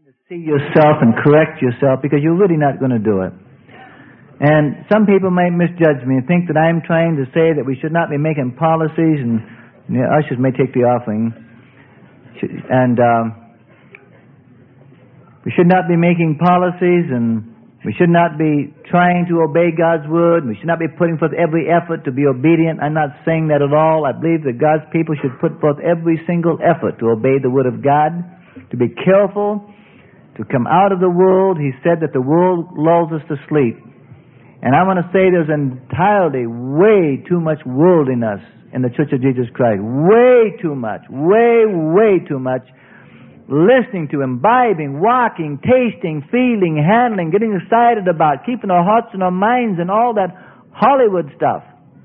to see yourself and correct yourself because you're really not going to do it. And some people may misjudge me and think that I'm trying to say that we should not be making policies, and the ushers may take the offering, and we should not be making policies, and we should not be trying to obey God's word, and we should not be putting forth every effort to be obedient. I'm not saying that at all. I believe that God's people should put forth every single effort to obey the word of God, to be careful, to come out of the world. He said that the world lulls us to sleep. And I want to say there's entirely way too much worldliness in the Church of Jesus Christ. Way too much. Way too much. Listening to, imbibing, walking, tasting, feeling, handling, getting excited about, keeping our hearts and our minds and all that Hollywood stuff.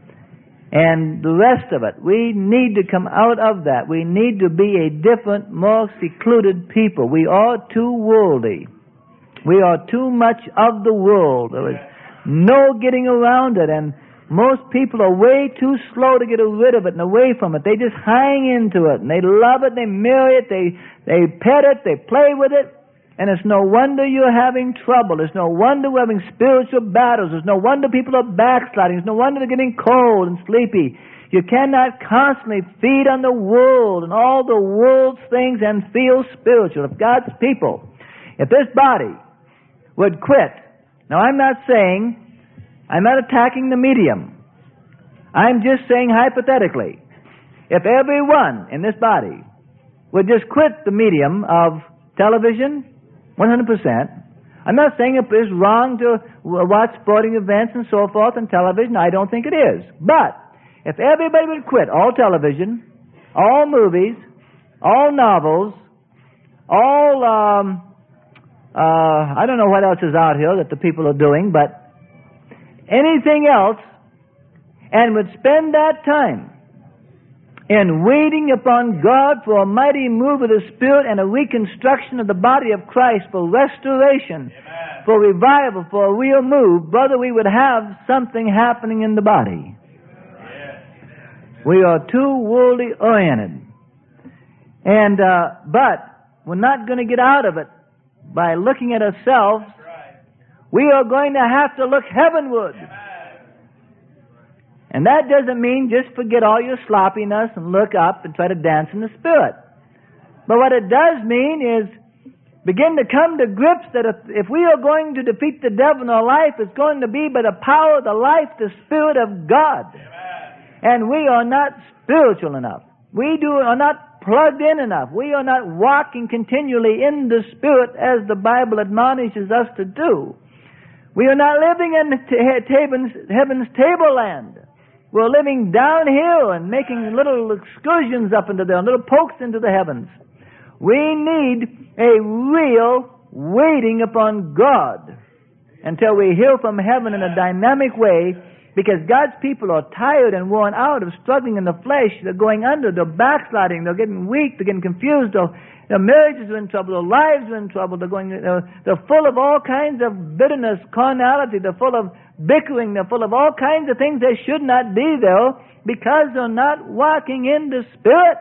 And the rest of it. We need to come out of that. We need to be a different, more secluded people. We are too worldly. We are too much of the world. There is no getting around it, and most people are way too slow to get rid of it and away from it. They just hang into it, and they love it, they marry it, they pet it, they play with it, and it's no wonder you're having trouble. It's no wonder we're having spiritual battles. It's no wonder people are backsliding. It's no wonder they're getting cold and sleepy. You cannot constantly feed on the world and all the world's things and feel spiritual. If God's people, if this body would quit. Now, I'm not attacking the medium. I'm just saying hypothetically, if everyone in this body would just quit the medium of television, 100%, I'm not saying it is wrong to watch sporting events and so forth on television. I don't think it is. But if everybody would quit all television, all movies, all novels, all I don't know what else is out here that the people are doing, but anything else, and would spend that time in waiting upon God for a mighty move of the Spirit and a reconstruction of the body of Christ, for restoration, Amen. For revival, for a real move, brother, we would have something happening in the body. Yes. We are too worldly oriented. And, but we're not going to get out of it by looking at ourselves. Right. We are going to have to look heavenward. Amen. And that doesn't mean just forget all your sloppiness and look up and try to dance in the Spirit. But what it does mean is begin to come to grips that if we are going to defeat the devil in our life, it's going to be by the power of the life, the Spirit of God. Amen. And we are not spiritual enough. We are not plugged in enough. We are not walking continually in the Spirit as the Bible admonishes us to do. We are not living in heaven's tableland. We're living down here and making little excursions up into there, little pokes into the heavens. We need a real waiting upon God until we hear from heaven in a dynamic way, because God's people are tired and worn out of struggling in the flesh. They're going under, they're backsliding, they're getting weak, they're getting confused, their marriages are in trouble, their lives are in trouble, they're full of all kinds of bitterness, carnality, they're full of bickering, they're full of all kinds of things that should not be there because they're not walking in the Spirit.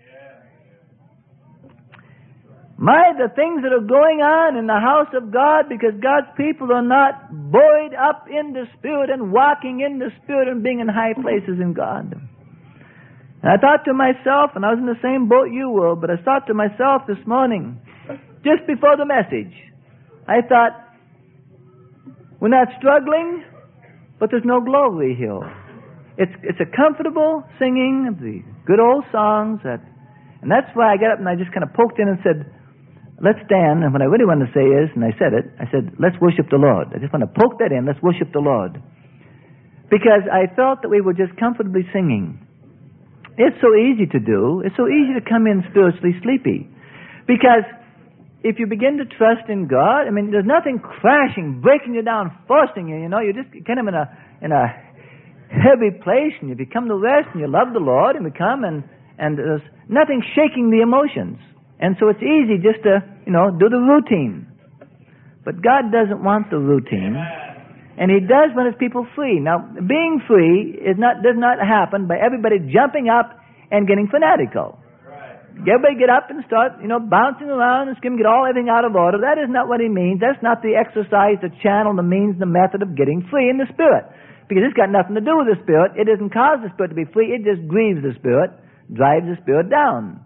The things that are going on in the house of God, because God's people are not buoyed up in the Spirit and walking in the Spirit and being in high places in God. And I thought to myself, and I was in the same boat you were, but I thought to myself this morning, just before the message, I thought, we're not struggling, but there's no glory here. It's a comfortable singing of the good old songs, and that's why I got up and I just kind of poked in and said, let's stand, and what I really wanted to say is, and I said, let's worship the Lord. I just want to poke that in, let's worship the Lord. Because I felt that we were just comfortably singing. It's so easy to do. It's so easy to come in spiritually sleepy. Because if you begin to trust in God, I mean, there's nothing crashing, breaking you down, forcing you, you're just kind of in a heavy place, and you become to rest, and you love the Lord, and we come, and there's nothing shaking the emotions. And so it's easy just to, do the routine. But God doesn't want the routine. And He does want His people free. Now, being free does not happen by everybody jumping up and getting fanatical. Everybody get up and start, bouncing around and get everything out of order. That is not what he means. That's not the exercise, the channel, the means, the method of getting free in the Spirit. Because it's got nothing to do with the Spirit. It doesn't cause the Spirit to be free. It just grieves the Spirit, drives the Spirit down.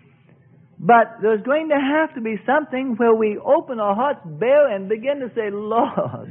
But there's going to have to be something where we open our hearts bare and begin to say, Lord,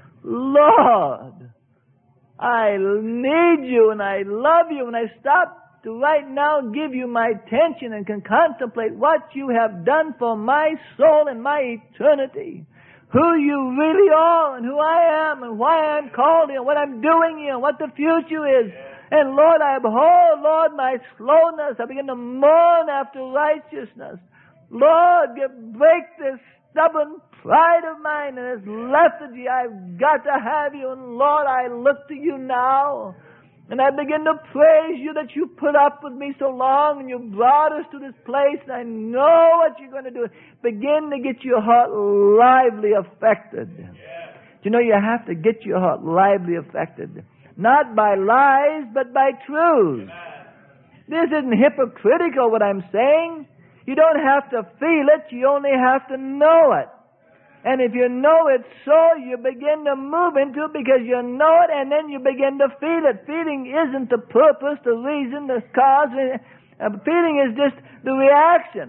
Lord, I need you and I love you, and I stop to right now give you my attention and can contemplate what you have done for my soul and my eternity. Who you really are and who I am and why I'm called here and what I'm doing here and what the future is. And Lord, I abhor, Lord, my slowness. I begin to mourn after righteousness. Lord, break this stubborn pride of mine and this lethargy. I've got to have you. And Lord, I look to you now. And I begin to praise you that you put up with me so long and you brought us to this place. And I know what you're going to do. Begin to get your heart lively affected. You know, you have to get your heart lively affected. Not by lies, but by truth. This isn't hypocritical what I'm saying. You don't have to feel it. You only have to know it. And if you know it so, you begin to move into it because you know it, and then you begin to feel it. Feeling isn't the purpose, the reason, the cause. Feeling is just the reaction.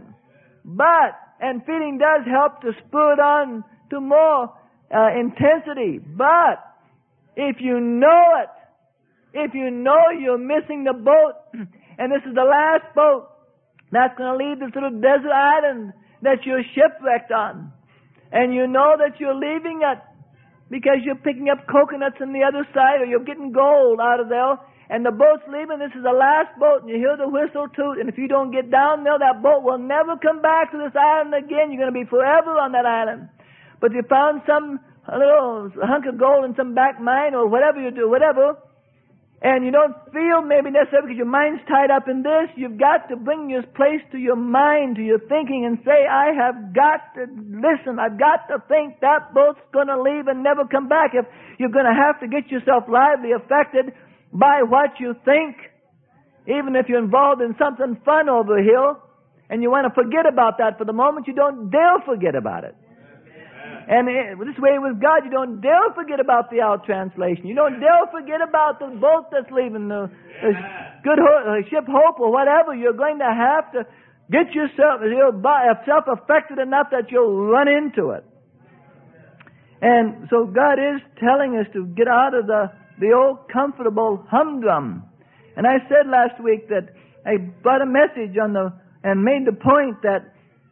And feeling does help to spur it on to more intensity. But if you know it, if you know you're missing the boat, and this is the last boat that's going to leave this little desert island that you're shipwrecked on, and you know that you're leaving it because you're picking up coconuts on the other side, or you're getting gold out of there, and the boat's leaving, this is the last boat, and you hear the whistle toot, and if you don't get down there, that boat will never come back to this island again. You're going to be forever on that island. But you found a little hunk of gold in some back mine, or whatever you do, and you don't feel maybe necessarily because your mind's tied up in this. You've got to bring this place to your mind, to your thinking, and say, I have got to listen. I've got to think that boat's going to leave and never come back. If you're going to have to get yourself lively affected by what you think, even if you're involved in something fun over here, and you want to forget about that for the moment, you don't dare forget about it. And this way with God, you don't dare forget about the out translation. You don't dare forget about the boat that's leaving, the ship Hope or whatever. You're going to have to get yourself affected enough that you'll run into it. And so God is telling us to get out of the old comfortable humdrum. And I said last week that I brought a message and made the point that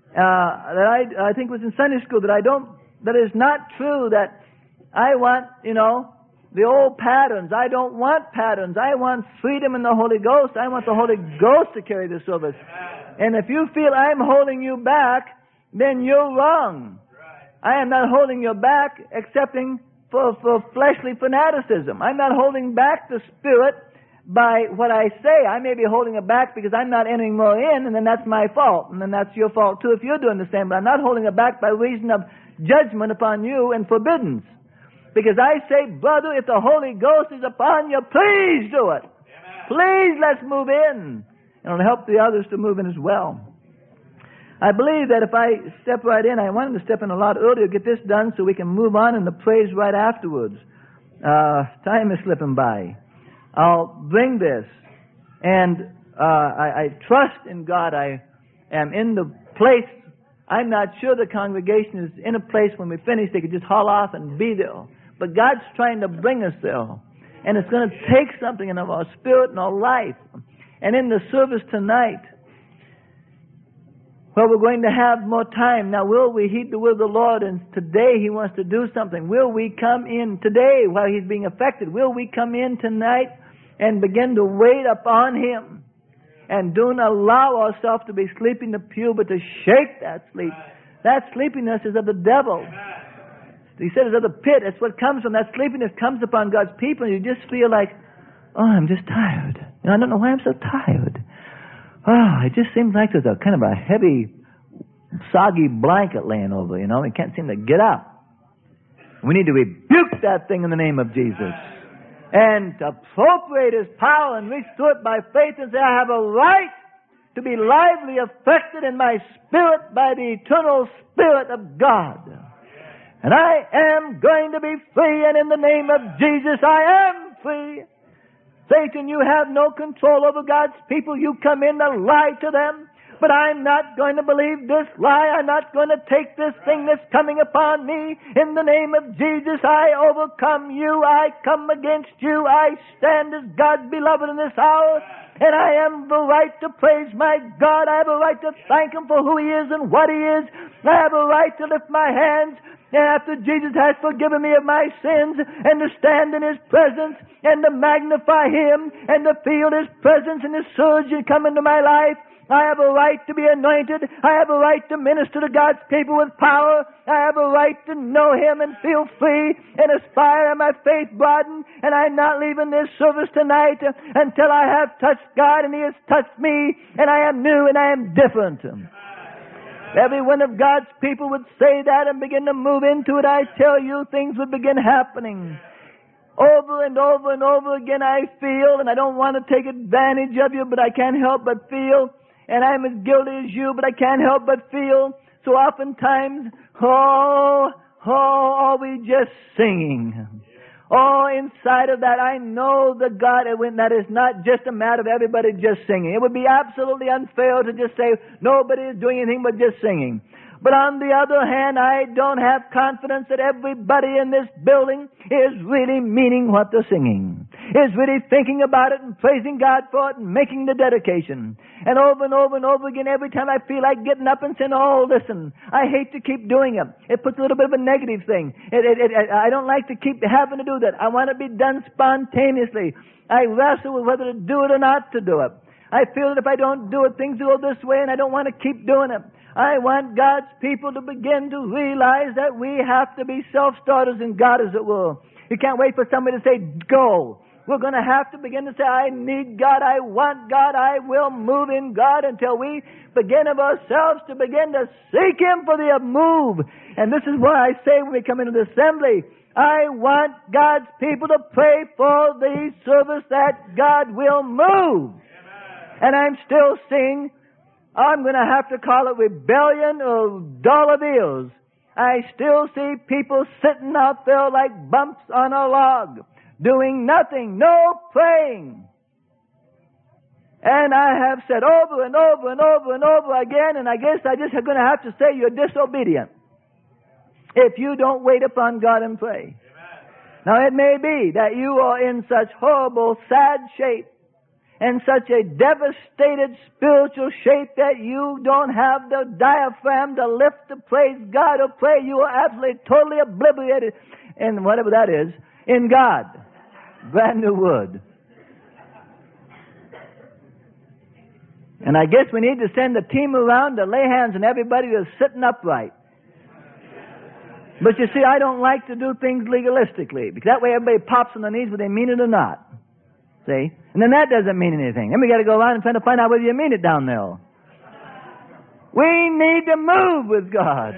I think was in Sunday school that is not true that I want, the old patterns. I don't want patterns. I want freedom in the Holy Ghost. I want the Holy Ghost to carry the service. And if you feel I'm holding you back, then you're wrong. I am not holding you back excepting for fleshly fanaticism. I'm not holding back the Spirit by what I say. I may be holding it back because I'm not entering more in, and then that's my fault. And then that's your fault too if you're doing the same. But I'm not holding it back by reason of judgment upon you and forbiddance. Because I say, brother, if the Holy Ghost is upon you, please do it. Amen. Please, let's move in. And it'll help the others to move in as well. I believe that if I step right in, I wanted to step in a lot earlier, get this done so we can move on in the praise right afterwards. Time is slipping by. I'll bring this. And I trust in God. I am in the place. I'm not sure the congregation is in a place when we finish they could just haul off and be there. But God's trying to bring us there. And it's going to take something in our spirit and our life. And in the service tonight, we're going to have more time. Now, will we heed the word of the Lord? And today He wants to do something. Will we come in today while He's being affected? Will we come in tonight and begin to wait upon Him? And don't allow ourselves to be sleeping in the pew, but to shake that sleep. That sleepiness is of the devil. He said it's of the pit. It's what comes from that sleepiness comes upon God's people. And you just feel like, I'm just tired. I don't know why I'm so tired. It just seems like there's a kind of a heavy, soggy blanket laying over, We can't seem to get up. We need to rebuke that thing in the name of Jesus. And to appropriate His power and reach to it by faith and say, I have a right to be lively affected in my spirit by the eternal Spirit of God. And I am going to be free, and in the name of Jesus I am free. Satan, you have no control over God's people. You come in to lie to them. But I'm not going to believe this lie. I'm not going to take this thing that's coming upon me. In the name of Jesus, I overcome you. I come against you. I stand as God's beloved in this hour. And I have the right to praise my God. I have a right to thank Him for who He is and what He is. I have a right to lift my hands. And after Jesus has forgiven me of my sins, and to stand in His presence, and to magnify Him, and to feel His presence and His surge come into my life, I have a right to be anointed. I have a right to minister to God's people with power. I have a right to know Him and feel free and aspire and my faith broadened. And I'm not leaving this service tonight until I have touched God and He has touched me, and I am new and I am different. Every one of God's people would say that and begin to move into it. I tell you, things would begin happening. Over and over and over again I feel, and I don't want to take advantage of you, but I can't help but feel, and I'm as guilty as you, but I can't help but feel, so oftentimes, are we just singing? Oh, inside of that, I know that God, that is not just a matter of everybody just singing. It would be absolutely unfair to just say nobody is doing anything but just singing. But on the other hand, I don't have confidence that everybody in this building is really meaning what they're singing, is really thinking about it and praising God for it and making the dedication. And over and over and over again, every time I feel like getting up and saying, oh, listen, I hate to keep doing it. It puts a little bit of a negative thing. I don't like to keep having to do that. I want to be done spontaneously. I wrestle with whether to do it or not to do it. I feel that if I don't do it, things will go this way, and I don't want to keep doing it. I want God's people to begin to realize that we have to be self-starters in God, as it were. You can't wait for somebody to say, go. We're going to have to begin to say, I need God, I want God, I will move in God, until we begin of ourselves to begin to seek Him for the move. And this is why I say when we come into the assembly, I want God's people to pray for the service that God will move. And I'm still seeing, I'm going to have to call it rebellion or dollar bills. I still see people sitting out there like bumps on a log, doing nothing, no praying. And I have said over and over and over and over again, and I guess I just am going to have to say you're disobedient if you don't wait upon God and pray. Amen. Now it may be that you are in such horrible, sad shape, in such a devastated spiritual shape that you don't have the diaphragm to lift to praise God or pray. You are absolutely, totally obliterated in whatever that is, in God. Brand new word. And I guess we need to send a team around to lay hands on everybody who's sitting upright. But you see, I don't like to do things legalistically, because that way everybody pops on their knees whether they mean it or not. See? And then that doesn't mean anything. Then we got to go around and try to find out whether you mean it down there. We need to move with God.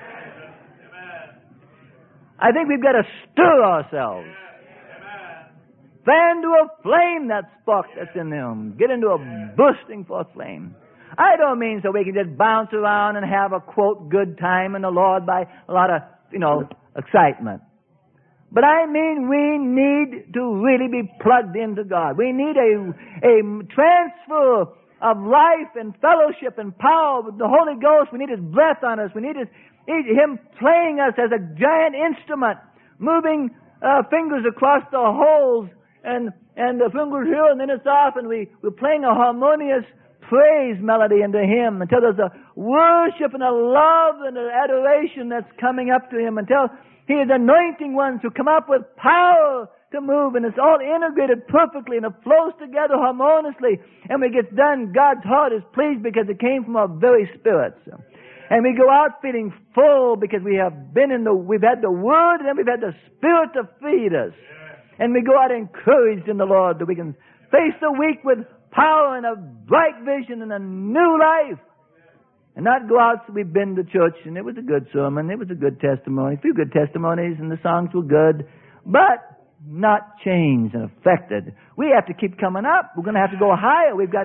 I think we've got to stir ourselves. Fan to a flame that spark that's in them. Get into a bursting forth flame. I don't mean so we can just bounce around and have a, quote, good time in the Lord by a lot of, excitement. But I mean we need to really be plugged into God. We need a transfer of life and fellowship and power with the Holy Ghost. We need His breath on us. We need Him playing us as a giant instrument, moving fingers across the holes and the fingers here and then it's off, and we're playing a harmonious praise melody into Him until there's a worship and a love and an adoration that's coming up to Him, until He is anointing ones who come up with power to move, and it's all integrated perfectly, and it flows together harmoniously. And when it gets done, God's heart is pleased because it came from our very spirits. And we go out feeling full because we've had the Word, and then we've had the Spirit to feed us. And we go out encouraged in the Lord that we can face the week with power and a bright vision and a new life. And not go out, so we've been to church, and it was a good sermon, it was a good testimony, a few good testimonies, and the songs were good, but not changed and affected. We have to keep coming up. We're going to have to go higher. We've got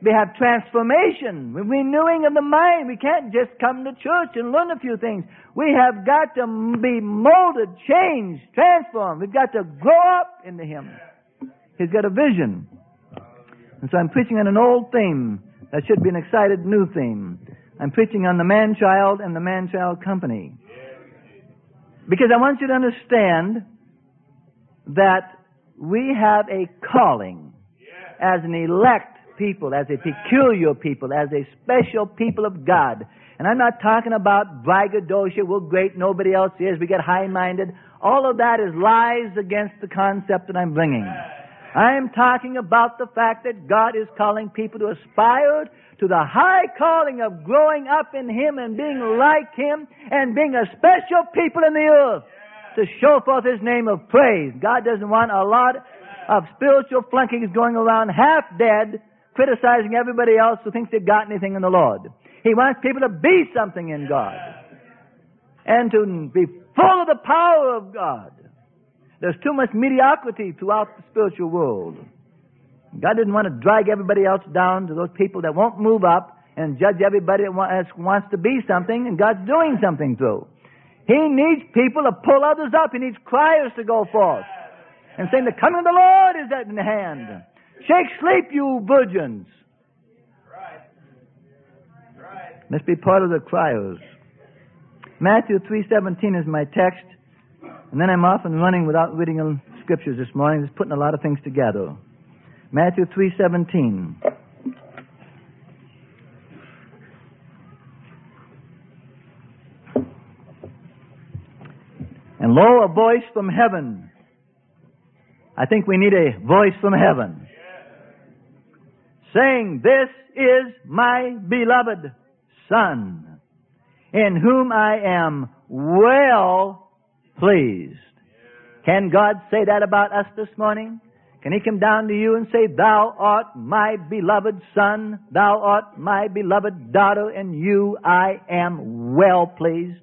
We have transformation, renewing of the mind. We can't just come to church and learn a few things. We have got to be molded, changed, transformed. We've got to grow up into Him. He's got a vision. And so I'm preaching on an old theme that should be an excited new theme. I'm preaching on the man-child and the man-child company. Because I want you to understand that we have a calling as an elect people, as a peculiar people, as a special people of God. And I'm not talking about braggadocio, we're great, nobody else is, we get high-minded. All of that is lies against the concept that I'm bringing. I am talking about the fact that God is calling people to aspire to the high calling of growing up in Him and being like Him and being a special people in the earth to show forth His name of praise. God doesn't want a lot of spiritual flunkies going around half dead criticizing everybody else who thinks they've got anything in the Lord. He wants people to be something in God and to be full of the power of God. There's too much mediocrity throughout the spiritual world. God didn't want to drag everybody else down to those people that won't move up and judge everybody that wants to be something, and God's doing something through. He needs people to pull others up. He needs criers to go forth and saying, the coming of the Lord is at hand. Shake sleep, you virgins. Let's be part of the criers. Matthew 3:17 is my text. And then I'm off and running without reading scriptures this morning, just putting a lot of things together. Matthew 3:17. And lo, a voice from heaven. I think we need a voice from heaven. Saying, this is my beloved Son, in whom I am well pleased. Can God say that about us this morning? Can He come down to you and say, thou art my beloved son, thou art my beloved daughter, and you I am well pleased?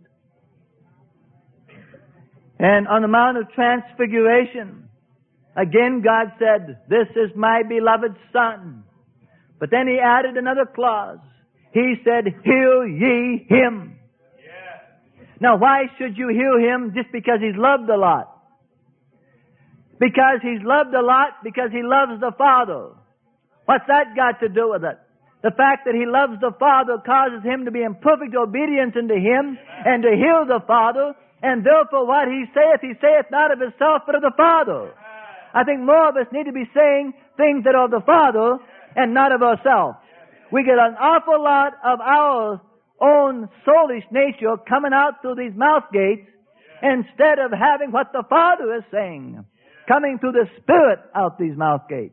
And on the Mount of Transfiguration, again God said, this is my beloved Son. But then He added another clause. He said, hear ye Him. Now, why should you hear Him? Just because He's loved a lot. Because He's loved a lot, because He loves the Father. What's that got to do with it? The fact that He loves the Father causes Him to be in perfect obedience unto Him and to hear the Father, and therefore what He saith not of Himself, but of the Father. I think more of us need to be saying things that are of the Father and not of ourselves. We get an awful lot of our own soulish nature coming out through these mouth gates instead of having what the Father is saying coming through the Spirit out these mouth gates.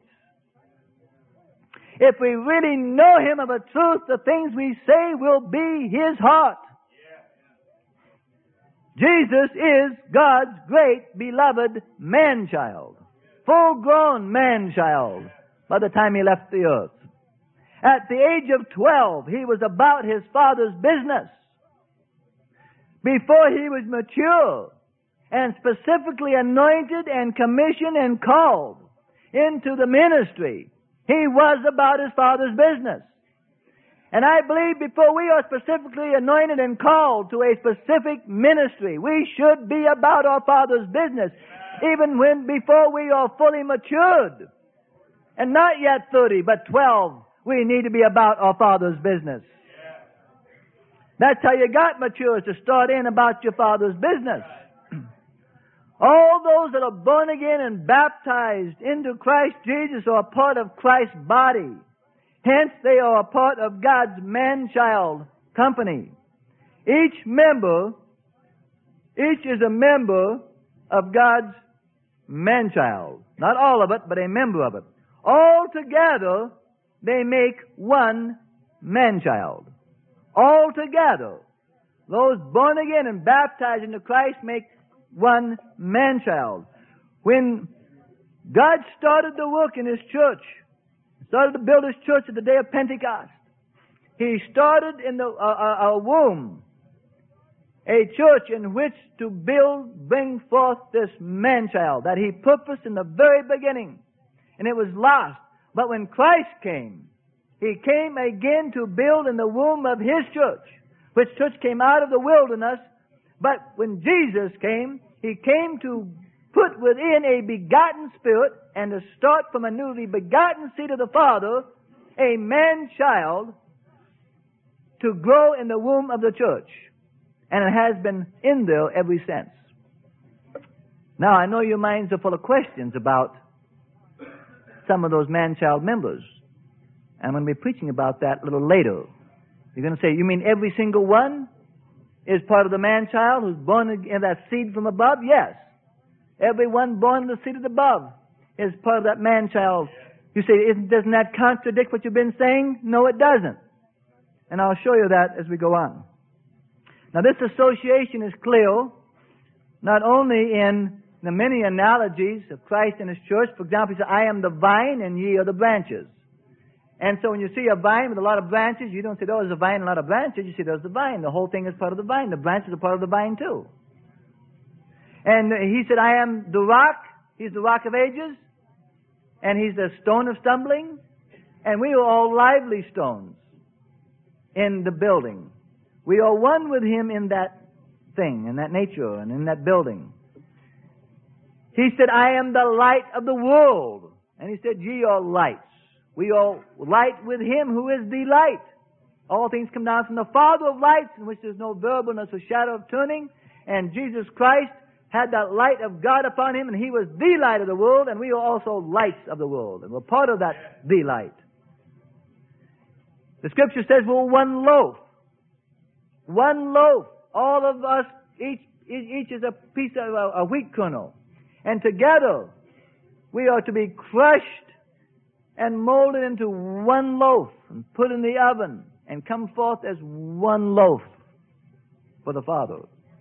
If we really know Him of a truth, the things we say will be His heart. Jesus is God's great beloved man-child, full-grown man-child by the time He left the earth. At the age of 12, He was about His Father's business. Before He was mature and specifically anointed and commissioned and called into the ministry, He was about His Father's business. And I believe before we are specifically anointed and called to a specific ministry, we should be about our Father's business, even before we are fully matured. And not yet 30, but 12. We need to be about our Father's business. That's how you got mature, to start in about your Father's business. All those that are born again and baptized into Christ Jesus are a part of Christ's body. Hence, they are a part of God's man-child company. Each is a member of God's man-child. Not all of it, but a member of it. All together, they make one man-child. All together, those born again and baptized into Christ make one man-child. When God started the work in His church, started to build His church at the day of Pentecost, He started in a womb, a church in which to bring forth this man-child that He purposed in the very beginning. And it was lost. But when Christ came, He came again to build in the womb of His church, which church came out of the wilderness. But when Jesus came, He came to put within a begotten spirit and to start from a newly begotten seed of the Father a man-child to grow in the womb of the church. And it has been in there ever since. Now, I know your minds are full of questions about some of those man-child members. I'm going to be preaching about that a little later. You're going to say, you mean every single one is part of the man-child who's born in that seed from above? Yes. Everyone born in the seed of above is part of that man-child. You say, doesn't that contradict what you've been saying? No, it doesn't. And I'll show you that as we go on. Now, this association is clear, not only in the many analogies of Christ and His church. For example, He said, I am the vine and ye are the branches. And so when you see a vine with a lot of branches, you don't say, oh, there's a vine and a lot of branches. You say, there's the vine. The whole thing is part of the vine. The branches are part of the vine too. And He said, I am the rock. He's the rock of ages. And He's the stone of stumbling. And we are all lively stones in the building. We are one with Him in that thing, in that nature, and in that building. He said, I am the light of the world. And He said, ye are lights. We are light with Him who is the light. All things come down from the Father of lights, in which there's no variableness or shadow of turning. And Jesus Christ had that light of God upon Him, and He was the light of the world, and we are also lights of the world. And we're part of that the light. The Scripture says we're one loaf. One loaf. All of us, each is a piece of a wheat kernel. And together, we are to be crushed and molded into one loaf and put in the oven and come forth as one loaf for the Father.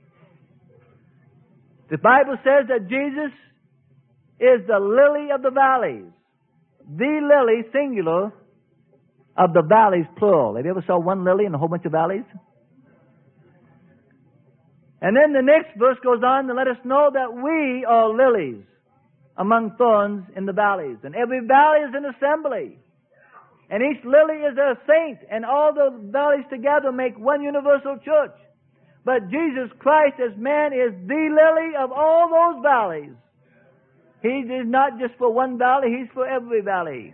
The Bible says that Jesus is the lily of the valleys. The lily, singular, of the valleys, plural. Have you ever saw one lily in a whole bunch of valleys? And then the next verse goes on to let us know that we are lilies among thorns in the valleys. And every valley is an assembly. And each lily is a saint. And all the valleys together make one universal church. But Jesus Christ as man is the lily of all those valleys. He is not just for one valley, He's for every valley.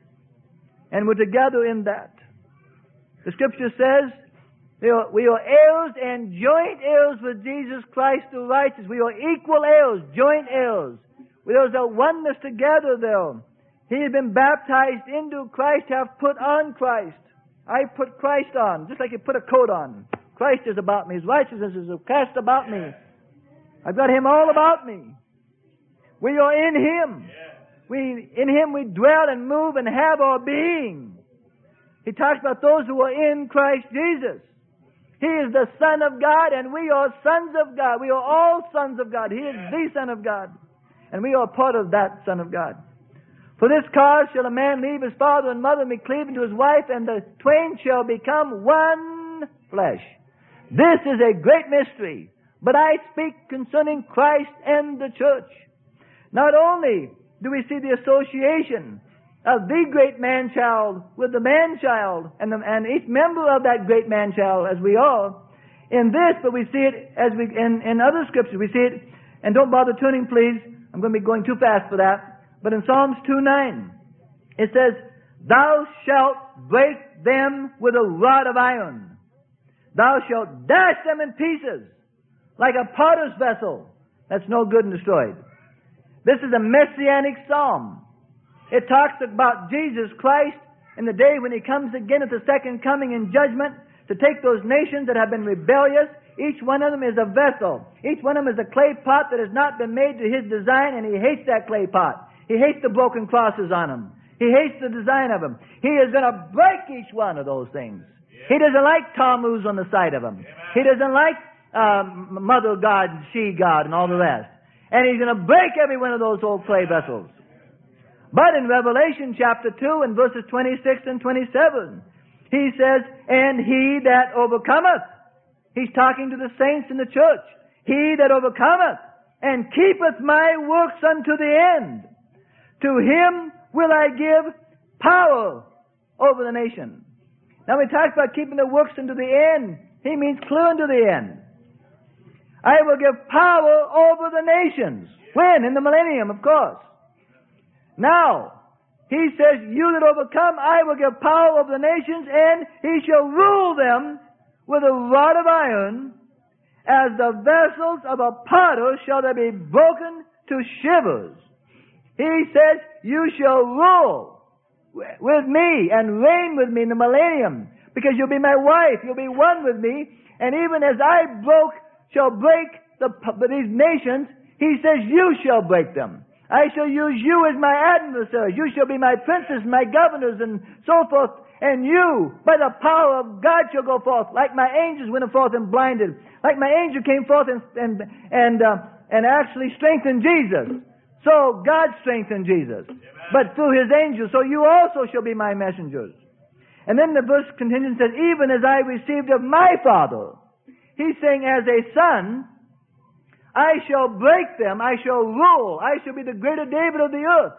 And we're together in that. The Scripture says, we are heirs and joint heirs with Jesus Christ the righteous. We are equal heirs, joint heirs. There's a oneness together there. He has been baptized into Christ, have put on Christ. I put Christ on, just like you put a coat on. Christ is about me. His righteousness is cast about me. I've got Him all about me. We are in Him. In Him we dwell and move and have our being. He talks about those who are in Christ Jesus. He is the Son of God, and we are sons of God. We are all sons of God. He is the Son of God, and we are part of that Son of God. For this cause shall a man leave his father and mother and be cleaved to his wife, and the twain shall become one flesh. This is a great mystery, but I speak concerning Christ and the church. Not only do we see the association of the great man-child with the man-child, and each member of that great man-child, as we are, in this, but we see it as we in other scriptures. We see it, and don't bother turning, please. I'm going to be going too fast for that. But in Psalms 2:9, it says, Thou shalt break them with a rod of iron. Thou shalt dash them in pieces like a potter's vessel that's no good and destroyed. This is a messianic psalm. It talks about Jesus Christ in the day when He comes again at the second coming in judgment to take those nations that have been rebellious. Each one of them is a vessel. Each one of them is a clay pot that has not been made to His design, and He hates that clay pot. He hates the broken crosses on them. He hates the design of them. He is going to break each one of those things. He doesn't like Tammuz on the side of them. He doesn't like Mother God, She God, and all the rest. And He's going to break every one of those old clay vessels. But in Revelation chapter 2 and verses 26 and 27, He says, And he that overcometh, He's talking to the saints in the church, He that overcometh and keepeth my works unto the end, to him will I give power over the nation. Now we talked about keeping the works unto the end. He means clear unto the end. I will give power over the nations. When? In the millennium, of course. Now, he says, you that overcome, I will give power over the nations, and he shall rule them with a rod of iron, as the vessels of a potter shall they be broken to shivers. He says, you shall rule with me and reign with me in the millennium, because you'll be my wife, you'll be one with me, and even as I shall break these nations, he says, you shall break them. I shall use you as my adversaries. You shall be my princes, my governors, and so forth. And you, by the power of God, shall go forth, like my angels went forth and blinded, like my angel came forth and actually strengthened Jesus. So God strengthened Jesus, but through His angels. So you also shall be my messengers. And then the verse continues and says, even as I received of my Father. He's saying, as a son, I shall break them, I shall rule, I shall be the greater David of the earth.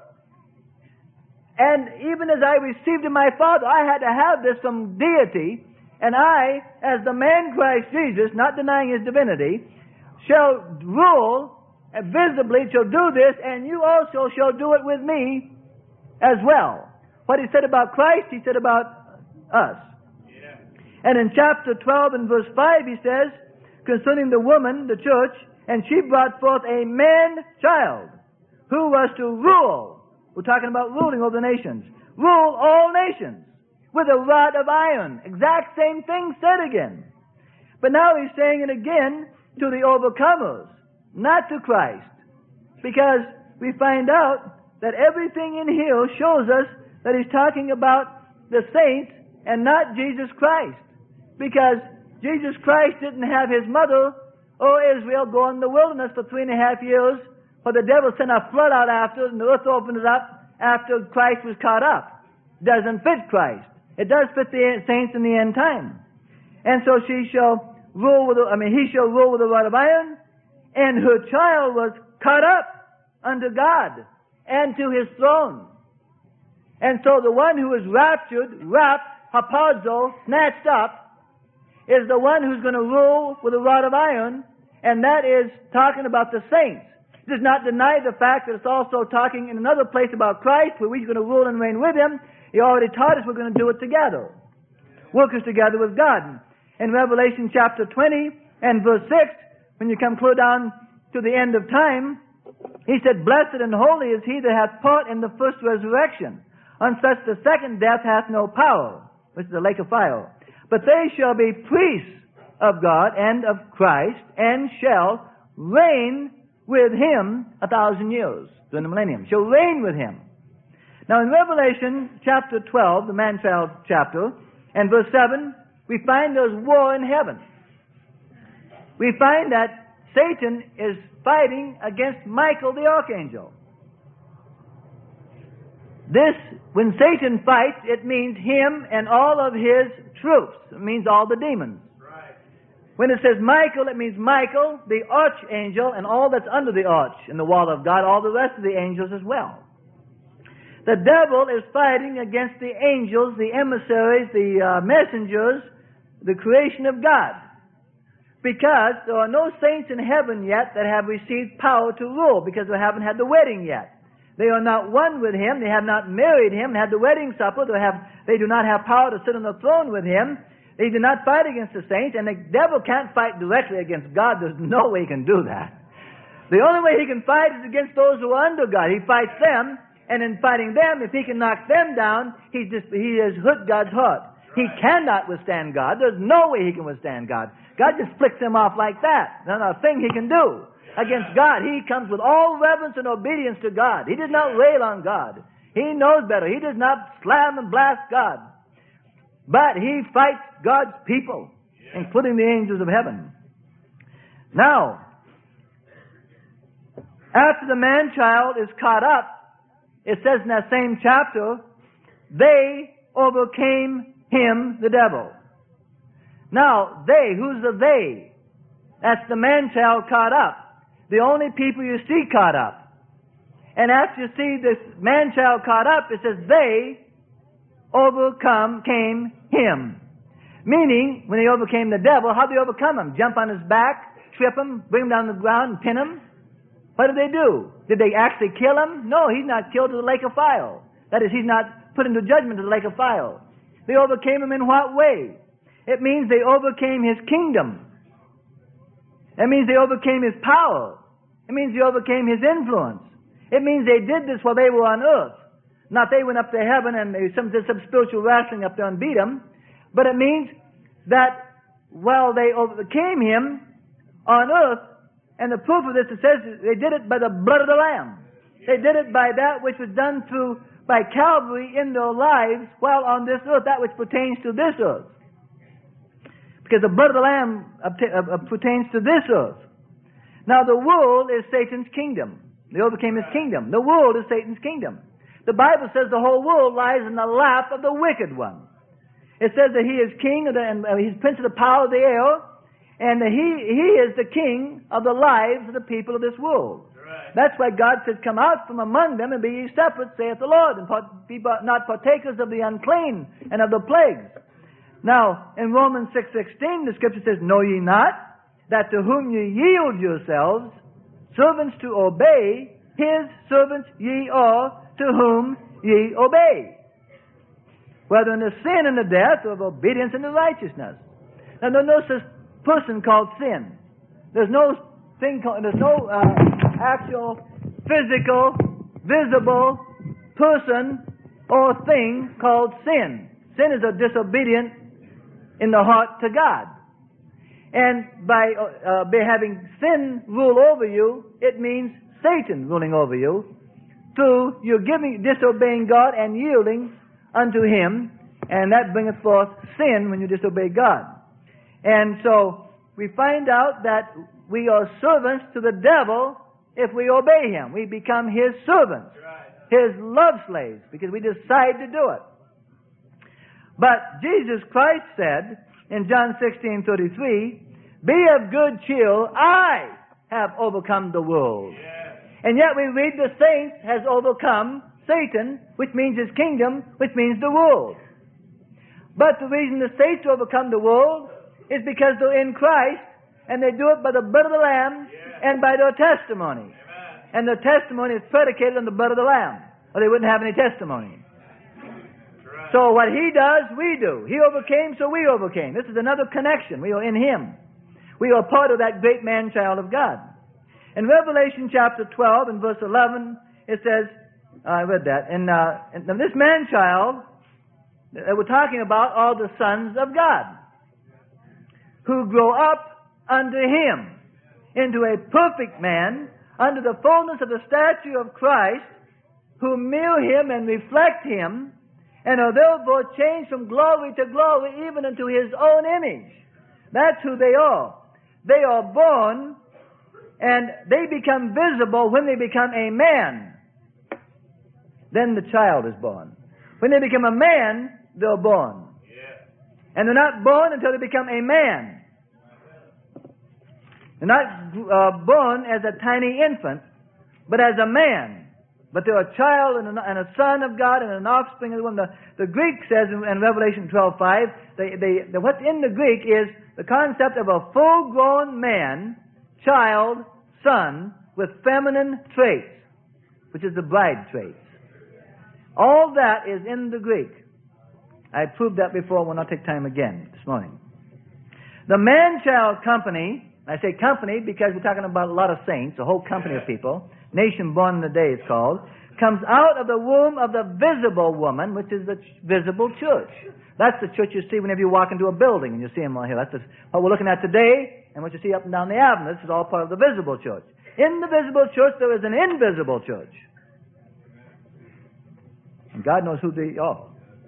And even as I received of my Father, I had to have this from deity, and I, as the man Christ Jesus, not denying His divinity, shall rule, and visibly shall do this, and you also shall do it with me as well. What He said about Christ, He said about us. Yeah. And in chapter 12 and verse 5, He says, concerning the woman, the church, and she brought forth a man-child who was to rule. We're talking about ruling over the nations. Rule all nations with a rod of iron. Exact same thing said again. But now he's saying it again to the overcomers, not to Christ. Because we find out that everything in here shows us that he's talking about the saints and not Jesus Christ. Because Jesus Christ didn't have his mother, O Israel, go in the wilderness for 3.5 years, for the devil sent a flood out after, and the earth opened up after Christ was caught up. Doesn't fit Christ. It does fit the saints in the end time. And so he shall rule with a rod of iron, and her child was caught up unto God and to His throne. And so the one who is raptured, hapazo, snatched up, is the one who's going to rule with a rod of iron, and that is talking about the saints. It does not deny the fact that it's also talking in another place about Christ, where we're going to rule and reign with Him. He already taught us we're going to do it together. Workers together with God. In Revelation chapter 20 and verse 6, when you come clear down to the end of time, He said, blessed and holy is he that hath part in the first resurrection. On such the second death hath no power, which is the lake of fire. But they shall be priests of God and of Christ, and shall reign with Him 1,000 years, during the millennium. Shall reign with Him. Now in Revelation chapter 12, the man-child chapter, and verse 7, we find there's war in heaven. We find that Satan is fighting against Michael the archangel. This, when Satan fights, it means him and all of his troops. It means all the demons. Right. When it says Michael, it means Michael, the archangel, and all that's under the arch in the wall of God, all the rest of the angels as well. The devil is fighting against the angels, the emissaries, the messengers, the creation of God. Because there are no saints in heaven yet that have received power to rule, because they haven't had the wedding yet. They are not one with Him. They have not married Him, had the wedding supper. They do not have power to sit on the throne with Him. They do not fight against the saints, and the devil can't fight directly against God. There's no way he can do that. The only way he can fight is against those who are under God. He fights them, and in fighting them, if he can knock them down, he has hurt God's heart. He cannot withstand God. There's no way he can withstand God. God just flicks him off like that. There's not a thing he can do against God. He comes with all reverence and obedience to God. He does not rail on God. He knows better. He does not slam and blast God. But he fights God's people, including the angels of heaven. Now, after the man-child is caught up, it says in that same chapter, they overcame him, the devil. Now, they, who's the they? That's the man-child caught up. The only people you see caught up. And after you see this man-child caught up, it says they overcame him. Meaning, when they overcame the devil, how did they overcome him? Jump on his back, trip him, bring him down to the ground, and pin him? What did they do? Did they actually kill him? No, he's not killed to the lake of fire. That is, he's not put into judgment to the lake of fire. They overcame him in what way? It means they overcame his kingdom. It means they overcame his power. It means they overcame his influence. It means they did this while they were on earth. Not they went up to heaven and did some spiritual wrestling up there and beat him. But it means that while they overcame him on earth, and the proof of this, it says they did it by the blood of the Lamb. They did it by that which was done by Calvary in their lives while on this earth, that which pertains to this earth. Because the blood of the Lamb pertains to this earth. Now the world is Satan's kingdom. They overcame his kingdom. The world is Satan's kingdom. The Bible says the whole world lies in the lap of the wicked one. It says that he is king and he's prince of the power of the air, and that he is the king of the lives of the people of this world. Right. That's why God says, come out from among them and be ye separate, saith the Lord, and be not partakers of the unclean and of the plagues. Now, in Romans 6:16, the Scripture says, know ye not that to whom ye yield yourselves, servants to obey, his servants ye are to whom ye obey, whether in the sin and the death, or of obedience and the righteousness. Now, there's no such person called sin. There's no actual physical, visible person or thing called sin. Sin is a disobedient in the heart to God. And by having sin rule over you, it means Satan ruling over you through your disobeying God and yielding unto him, and that bringeth forth sin when you disobey God. And so we find out that we are servants to the devil if we obey him. We become his servants, his love slaves, because we decide to do it. But Jesus Christ said in John 16:33, be of good cheer, I have overcome the world. And yet we read the saints has overcome Satan, which means his kingdom, which means the world. But the reason the saints overcome the world is because they're in Christ, and they do it by the blood of the Lamb and by their testimony. Amen. And their testimony is predicated on the blood of the Lamb, or they wouldn't have any testimony. Right. So what he does, we do. He overcame, so we overcame. This is another connection. We are in him. We are part of that great man-child of God. In Revelation chapter 12 and verse 11, it says, I read that, and this man-child that we're talking about are the sons of God, who grow up unto him into a perfect man, under the fullness of the stature of Christ, who mirror him and reflect him, and are therefore changed from glory to glory, even unto his own image. That's who they are. They are born, and they become visible when they become a man. Then the child is born. When they become a man, they're born. And they're not born until they become a man. They're not born as a tiny infant, but as a man. But they're a child and a son of God and an offspring of the woman. The Greek says in Revelation 12:5, what's in the Greek is the concept of a full-grown man, child, son, with feminine traits, which is the bride traits. All that is in the Greek. I proved that before. We'll not take time again this morning. The man-child company, I say company because we're talking about a lot of saints, a whole company of people, nation born in the day it's called, comes out of the womb of the visible woman, which is the visible church. That's the church you see whenever you walk into a building and you see them all here. That's what we're looking at today, and what you see up and down the avenue. This is all part of the visible church. In the visible church, there is an invisible church. And God knows who they are.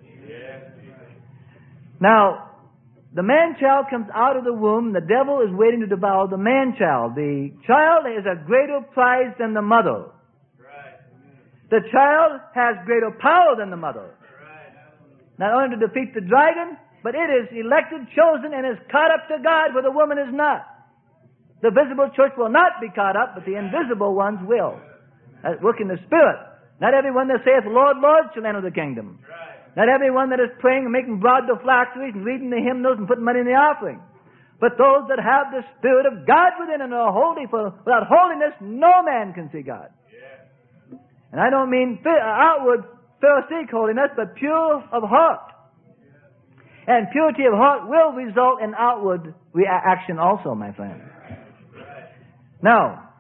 Now, the man-child comes out of the womb. The devil is waiting to devour the man-child. The child is a greater prize than the mother. Right. The child has greater power than the mother. Right. Not only to defeat the dragon, but it is elected, chosen, and is caught up to God where the woman is not. The visible church will not be caught up, but the invisible ones will. Work in the Spirit. Not everyone that saith, Lord, Lord, shall enter the kingdom. Right. Not everyone that is praying and making broad phylacteries and reading the hymnals and putting money in the offering. But those that have the Spirit of God within and are holy, for without holiness no man can see God. And I don't mean outward Pharisaic holiness, but pure of heart. And purity of heart will result in outward action also, my friend. Now,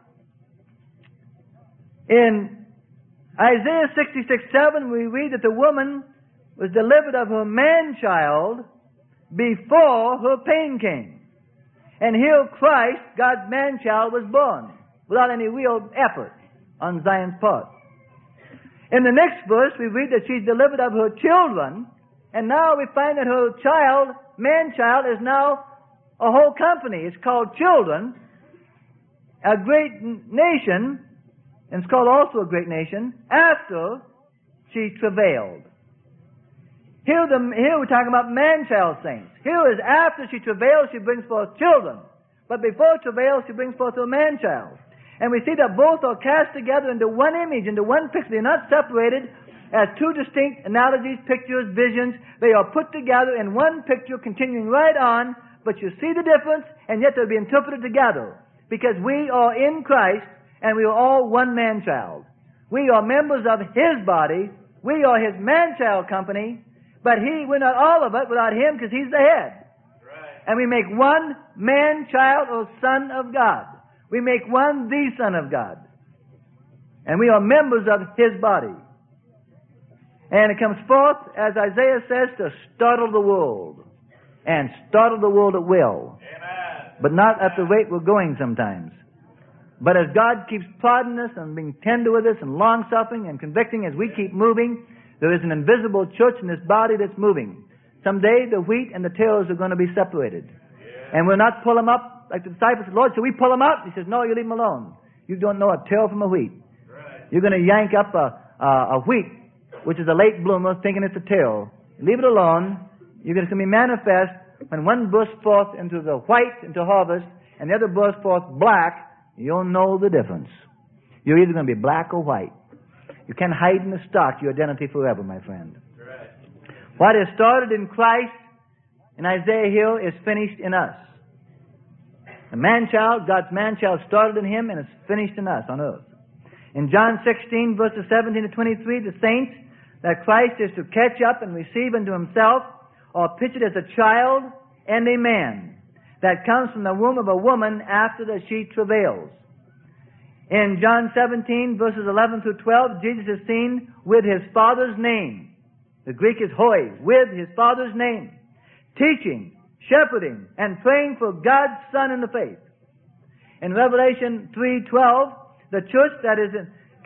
in Isaiah 66:7, we read that the woman was delivered of her man-child before her pain came. And here Christ, God's man-child, was born without any real effort on Zion's part. In the next verse, we read that she's delivered of her children, and now we find that her child, man-child, is now a whole company. It's called children, a great nation, and it's called also a great nation, after she travailed. Here we're talking about man-child saints. Here is after she travails, she brings forth children. But before travail, she brings forth a man-child. And we see that both are cast together into one image, into one picture. They're not separated as two distinct analogies, pictures, visions. They are put together in one picture, continuing right on, but you see the difference, and yet they'll be interpreted together. Because we are in Christ, and we are all one man-child. We are members of His body. We are His man-child company. But we're not all of it without Him, because He's the head. Right. And we make one man-child or son of God. We make one the Son of God. And we are members of His body. And it comes forth, as Isaiah says, to startle the world. And startle the world at will. Amen. But not at the rate we're going sometimes. But as God keeps prodding us and being tender with us and long-suffering and convicting as we keep moving, there is an invisible church in this body that's moving. Someday the wheat and the tares are going to be separated. Yeah. And we'll not pull them up like the disciples said, Lord, should we pull them up? He says, no, you leave them alone. You don't know a tare from a wheat. Right. You're going to yank up a wheat, which is a late bloomer, thinking it's a tare. Leave it alone. You're going to be manifest when one bursts forth into the white, into harvest, and the other bursts forth black. You'll know the difference. You're either going to be black or white. You can't hide in the stock your identity forever, my friend. Right. What is started in Christ, in Isaiah here, is finished in us. The man-child, God's man-child, started in Him and is finished in us on earth. In John 16, verses 17 to 23, the saints that Christ is to catch up and receive into Himself are pictured as a child and a man that comes from the womb of a woman after that she travails. In John 17, verses 11 through 12, Jesus is seen with His Father's name. The Greek is hoi, with His Father's name, teaching, shepherding, and praying for God's Son in the faith. In Revelation 3:12, the church that is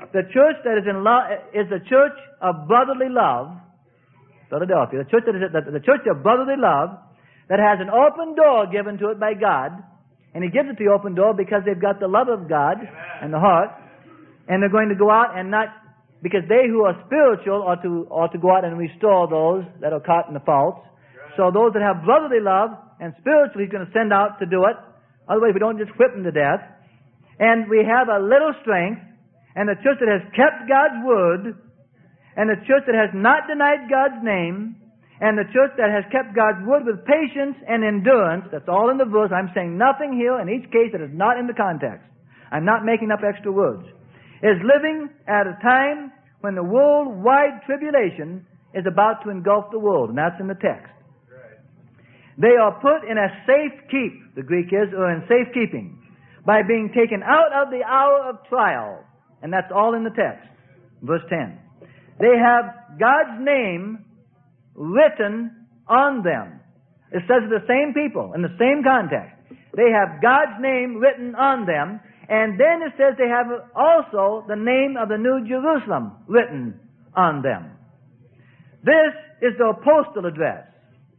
in love is the church of brotherly love, Philadelphia. The church of brotherly love that has an open door given to it by God. And He gives it the open door because they've got the love of God and the heart. And they're going to go out and not, because they who are spiritual ought to go out and restore those that are caught in the faults. So those that have brotherly love and spiritually He's going to send out to do it. Otherwise we don't just whip them to death. And we have a little strength. And the church that has kept God's word. And the church that has not denied God's name. And the church that has kept God's word with patience and endurance, that's all in the verse. I'm saying nothing here in each case that is not in the context. I'm not making up extra words. Is living at a time when the worldwide tribulation is about to engulf the world, and that's in the text. Right. They are put in a safe keep, the Greek is, or in safekeeping, by being taken out of the hour of trial, and that's all in the text. Verse 10. They have God's name written on them. It says to the same people, in the same context. They have God's name written on them, and then it says they have also the name of the New Jerusalem written on them. This is the postal address.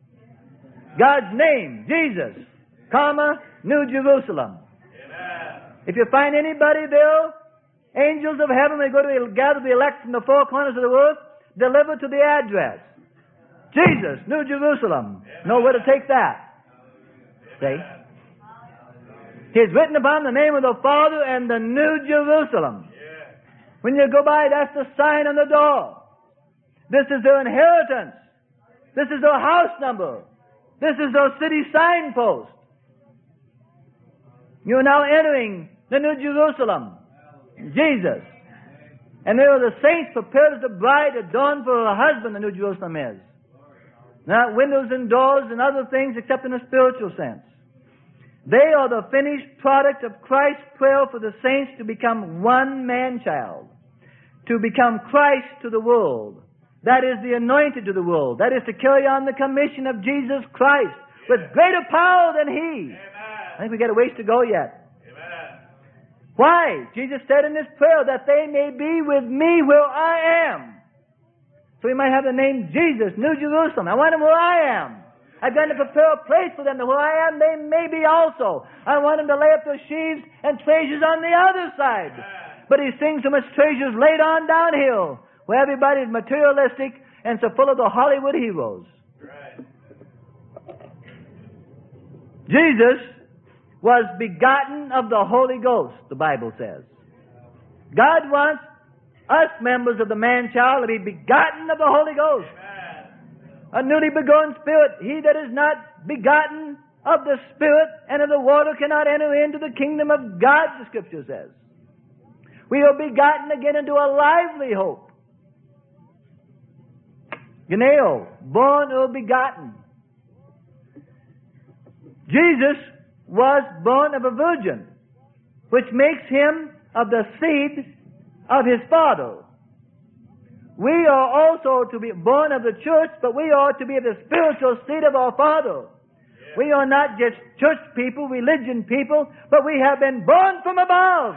God's name, Jesus, comma, New Jerusalem. Amen. If you find anybody there, angels of heaven, they go to gather the elect from the four corners of the earth, deliver to the address. Jesus, New Jerusalem. Know where to take that. See? He's written upon the name of the Father and the New Jerusalem. When you go by, that's the sign on the door. This is their inheritance. This is their house number. This is their city signpost. You are now entering the New Jerusalem, Jesus. And there are the saints prepared as the bride adorned for her husband, the New Jerusalem is. Not windows and doors and other things except in a spiritual sense. They are the finished product of Christ's prayer for the saints to become one man-child, to become Christ to the world. That is the anointed to the world. That is to carry on the commission of Jesus Christ with greater power than He. Amen. I think we got a ways to go yet. Amen. Why? Jesus said in this prayer that they may be with me where I am. So we might have the name Jesus, New Jerusalem. I want them where I am. I've gone to prepare a place for them, that where I am they may be also. I want them to lay up their sheaves and treasures on the other side. But He sings so much treasures laid on downhill, where everybody is materialistic and so full of the Hollywood heroes. Right. Jesus was begotten of the Holy Ghost, the Bible says. God wants us members of the man-child to be begotten of the Holy Ghost. A newly begotten spirit. He that is not begotten of the Spirit and of the water cannot enter into the kingdom of God, the Scripture says. We are begotten again into a lively hope. Geneo, born or begotten. Jesus was born of a virgin, which makes Him of the seed of His Father. We are also to be born of the church, but we are to be of the spiritual seed of our Father. Yeah. We are not just church people, religion people, but we have been born from above.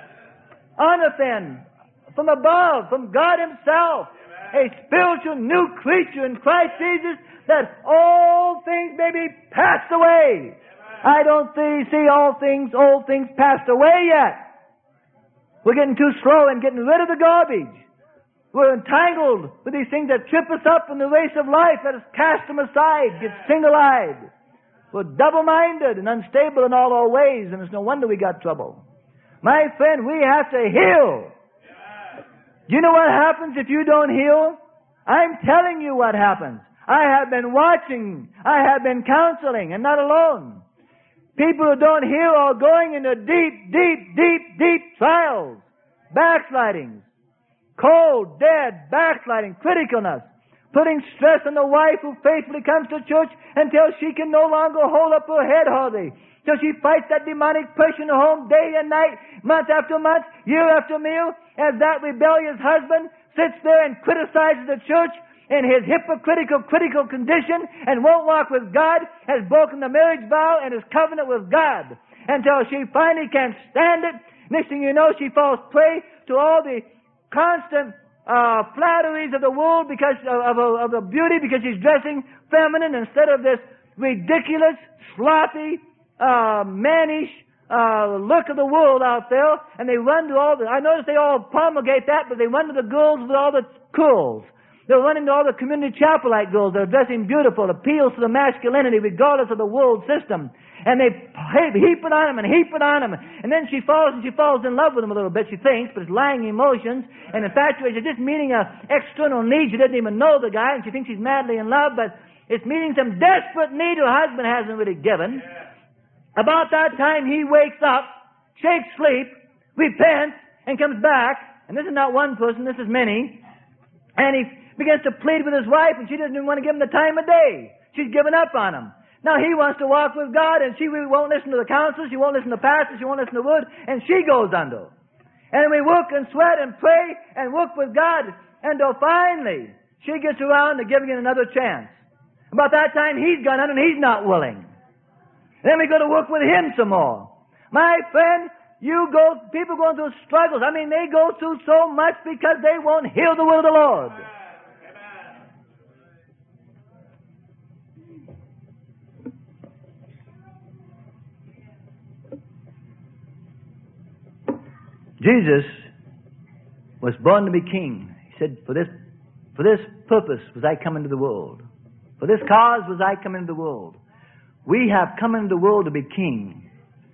Anathen, from above, from God Himself. Amen. A spiritual new creature in Christ Jesus, that all things may be passed away. Amen. I don't see old things passed away yet. We're getting too slow in getting rid of the garbage. We're entangled with these things that trip us up in the race of life. Let us cast them aside, get single-eyed. We're double-minded and unstable in all our ways, and it's no wonder we got trouble. My friend, we have to heal. Do you know what happens if you don't heal? I'm telling you what happens. I have been watching. I have been counseling, and not alone. People who don't heal are going into deep trials, backslidings. Cold, dead, backsliding, criticalness, putting stress on the wife who faithfully comes to church until she can no longer hold up her head hardly, till she fights that demonic pressure in her home day and night, month after month, year after year, as that rebellious husband sits there and criticizes the church in his critical condition and won't walk with God, has broken the marriage vow and his covenant with God, until she finally can't stand it. Next thing you know, she falls prey to all the constant flatteries of the world because of the beauty, because she's dressing feminine instead of this ridiculous, sloppy, mannish look of the world out there. And they run to I notice they all promulgate that, but they run to the girls with all the curls. They're running to all the community chapelite girls that are dressing beautiful, appeals to the masculinity regardless of the world system. And they heap it on them and heap it on them. And then she falls in love with them a little bit, she thinks, but it's lying emotions and infatuation, just meeting an external need. She doesn't even know the guy, and she thinks she's madly in love, but it's meeting some desperate need her husband hasn't really given. Yeah. About that time, he wakes up, shakes sleep, repents, and comes back. And this is not one person, this is many. And he begins to plead with his wife, and she doesn't even want to give him the time of day. She's given up on him. Now he wants to walk with God, and she won't listen to the counselors, she won't listen to pastors, she won't listen to the word, and she goes under. And we work and sweat and pray and work with God, and finally she gets around to giving it another chance. About that time he's gone under and he's not willing. Then we go to work with him some more. My friend, people going through struggles. I mean, they go through so much because they won't hear the word of the Lord. Jesus was born to be king. He said, for this purpose was I come into the world. For this cause was I come into the world. We have come into the world to be king.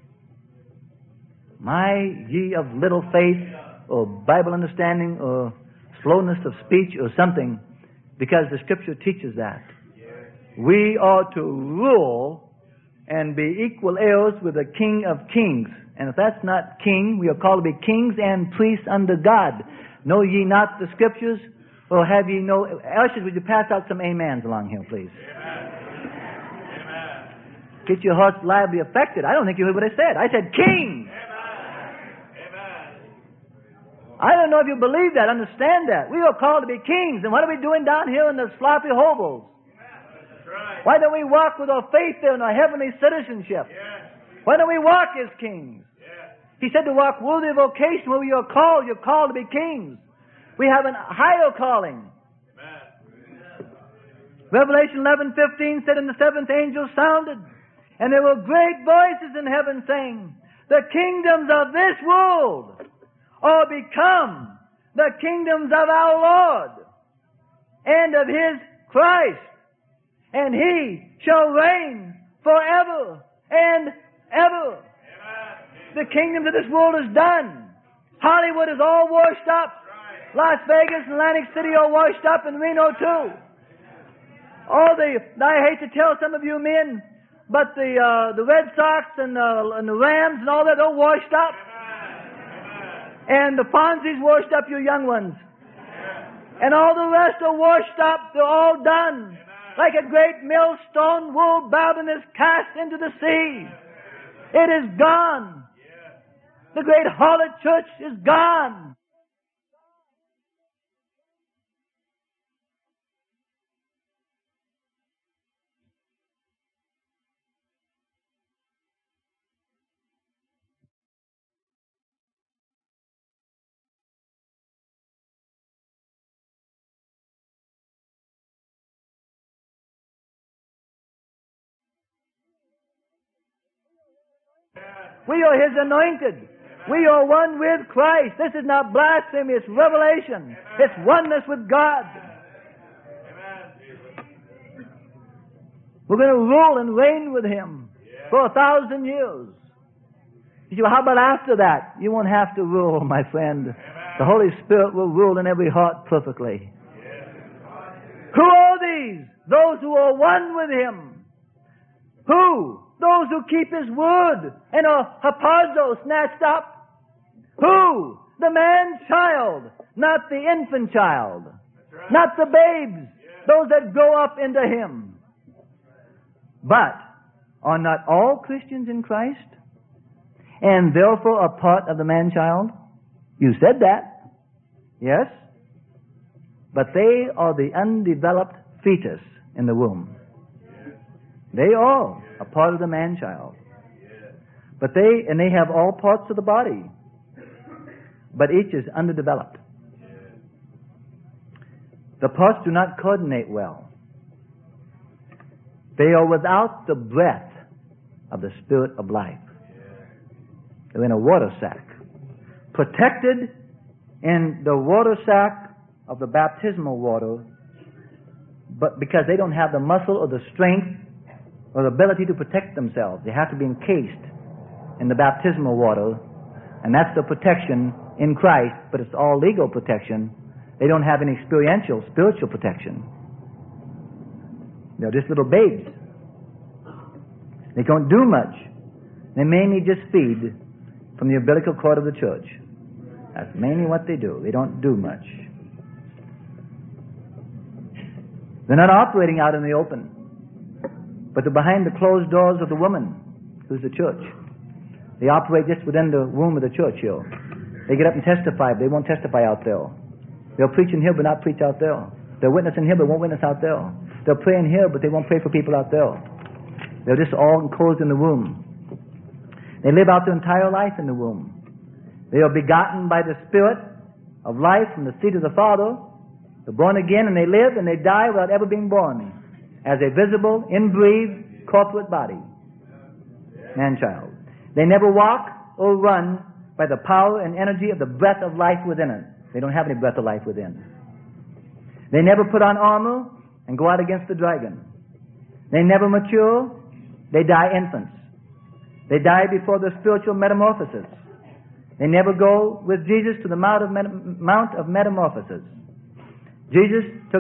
My ye of little faith, or Bible understanding, or slowness of speech, or something, because the Scripture teaches that. We are to rule and be equal heirs with the King of Kings. And if that's not king, we are called to be kings and priests under God. Know ye not the Scriptures? Or have ye no... Ushers, would you pass out some amens along here, please? Amen. Get your hearts lively affected. I don't think you heard what I said. I said king. Amen. I don't know if you believe that, understand that. We are called to be kings. And what are we doing down here in the sloppy hovels? Right. Why don't we walk with our faith there in our heavenly citizenship? Yes. Why don't we walk as kings? Yes. He said to walk worthy of vocation where you're called to be kings. We have a higher calling. Amen. Revelation 11:15 said, and the seventh angel sounded, and there were great voices in heaven saying, the kingdoms of this world are become the kingdoms of our Lord and of His Christ, and He shall reign forever and ever. Amen. The kingdom of this world is done. Hollywood is all washed up. Las Vegas and Atlantic City are washed up, and Reno too. I hate to tell some of you men, but the Red Sox and the Rams and all that, they're washed up. And the Fonzies washed up, you young ones. And all the rest are washed up. They're all done. Like a great millstone, wool bobbin is cast into the sea. It is gone. The great harlot church is gone. We are His anointed. We are one with Christ. This is not blasphemy, it's revelation. It's oneness with God. We're going to rule and reign with Him for 1,000 years. You say, well, how about after that? You won't have to rule, my friend. The Holy Spirit will rule in every heart perfectly. Who are these? Those who are one with Him. Who? Those who keep His word and are hapazo, snatched up. Who? The man-child, not the infant child. Right. Not the babes, those that grow up into Him. But are not all Christians in Christ and therefore a part of the man-child? You said that. Yes. But they are the undeveloped fetus in the womb. They are a part of the man-child. But they have all parts of the body. But each is underdeveloped. The parts do not coordinate well. They are without the breath of the Spirit of life. They're in a water sack. Protected in the water sack of the baptismal water, but because they don't have the muscle or the strength or the ability to protect themselves. They have to be encased in the baptismal water, and that's the protection in Christ, but it's all legal protection. They don't have any experiential, spiritual protection. They're just little babes. They don't do much. They mainly just feed from the umbilical cord of the church. That's mainly what they do. They don't do much. They're not operating out in the open, but they're behind the closed doors of the woman, who's the church. They operate just within the womb of the church here. They get up and testify, but they won't testify out there. They'll preach in here, but not preach out there. They'll witness in here, but won't witness out there. They'll pray in here, but they won't pray for people out there. They're just all enclosed in the womb. They live out their entire life in the womb. They are begotten by the Spirit of life from the seed of the Father. They're born again, and they live and they die without ever being born as a visible, inbreathed, corporate body. Man-child. They never walk or run by the power and energy of the breath of life within it. They don't have any breath of life within. They never put on armor and go out against the dragon. They never mature. They die infants. They die before the spiritual metamorphosis. They never go with Jesus to the Mount of Metamorphosis. Jesus took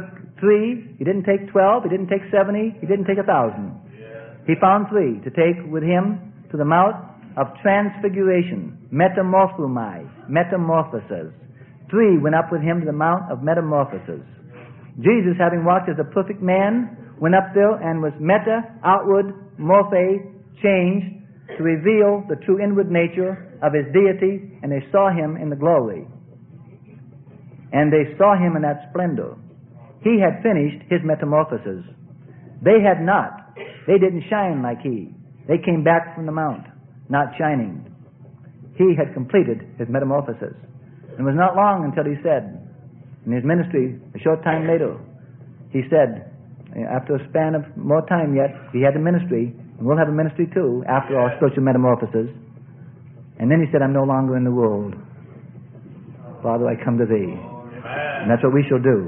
3. He didn't take 12. He didn't take 70. He didn't take 1,000. He found 3 to take with him to the Mount of Transfiguration, metamorphomai, metamorphosis. 3 went up with him to the Mount of Metamorphosis. Jesus, having walked as a perfect man, went up there and was meta, outward, morphe, changed to reveal the true inward nature of his deity, and they saw him in the glory. And they saw him in that splendor. He had finished his metamorphosis. They had not. They didn't shine like he. They came back from the mount, not shining. He had completed his metamorphosis. It was not long until he said, in his ministry, a short time later, he said, after a span of more time yet, he had a ministry, and we'll have a ministry too, after our spiritual metamorphosis. And then he said, I'm no longer in the world. Father, I come to thee. And that's what we shall do.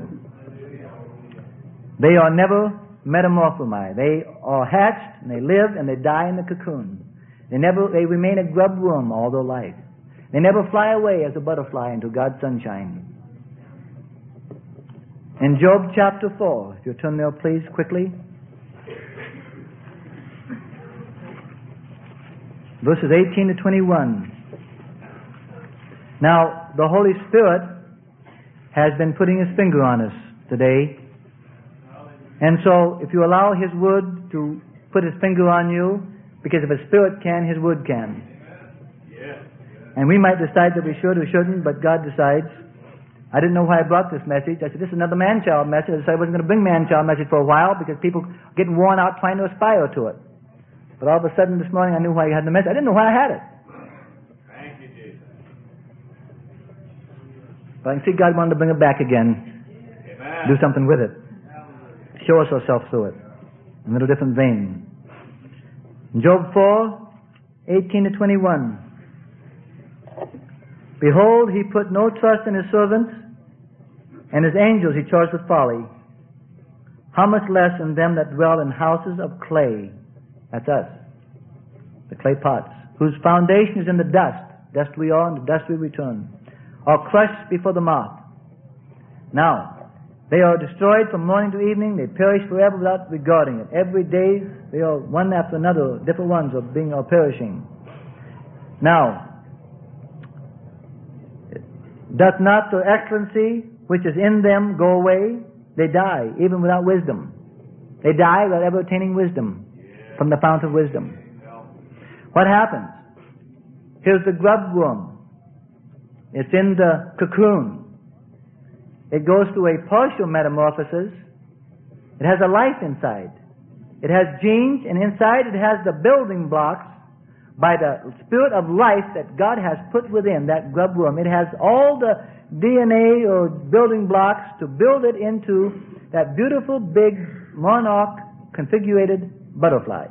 They are never metamorphomai. They are hatched, and they live, and they die in the cocoon. They remain a grub worm all their life. They never fly away as a butterfly into God's sunshine. In Job chapter 4, if you turn there please quickly. Verses 18 to 21. Now, the Holy Spirit has been putting his finger on us today. And so, if you allow his word to put his finger on you, because if a spirit can, his word can. And we might decide that we should or shouldn't, but God decides. I didn't know why I brought this message. I said, this is another man-child message. I said I wasn't going to bring man-child message for a while because people are getting worn out trying to aspire to it. But all of a sudden this morning I knew why I had the message. I didn't know why I had it. Thank you, Jesus. But I can see God wanted to bring it back again. Amen. Do something with it. Show us ourselves through it. In a little different vein. In Job 4, 18 to 21. Behold, he put no trust in his servants, and his angels he charged with folly. How much less in them that dwell in houses of clay? That's us, the clay pots, whose foundation is in the dust. Dust we are, and to dust we return. Are crushed before the moth. Now, they are destroyed from morning to evening. They perish forever without regarding it. Every day, they are one after another. Different ones are perishing. Now, doth not their excellency which is in them go away? They die, even without wisdom. They die without ever attaining wisdom from the fount of wisdom. What happens? Here's the grub worm. It's in the cocoon. It goes through a partial metamorphosis. It has a life inside. It has genes, and inside it has the building blocks by the spirit of life that God has put within that grub worm. It has all the DNA or building blocks to build it into that beautiful big monarch configurated butterfly.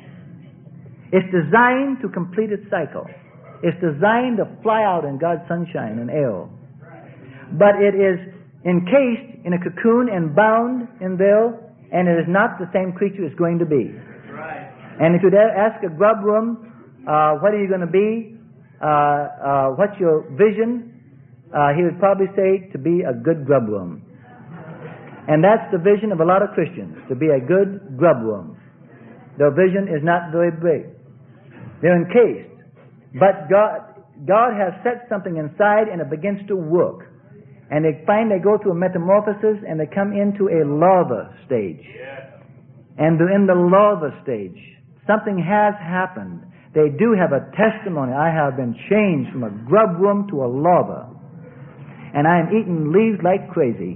It's designed to complete its cycle. It's designed to fly out in God's sunshine and air. But it is encased in a cocoon and bound in there, and it is not the same creature it's going to be. And if you'd ask a grub worm, what are you going to be? What's your vision? He would probably say to be a good grub worm. And that's the vision of a lot of Christians, to be a good grub worm. Their vision is not very big. They're encased. But God has set something inside, and it begins to work. And they go through a metamorphosis, and they come into a larva stage. And they're in the larva stage. Something has happened. They do have a testimony. I have been changed from a grub worm to a larva. And I am eating leaves like crazy.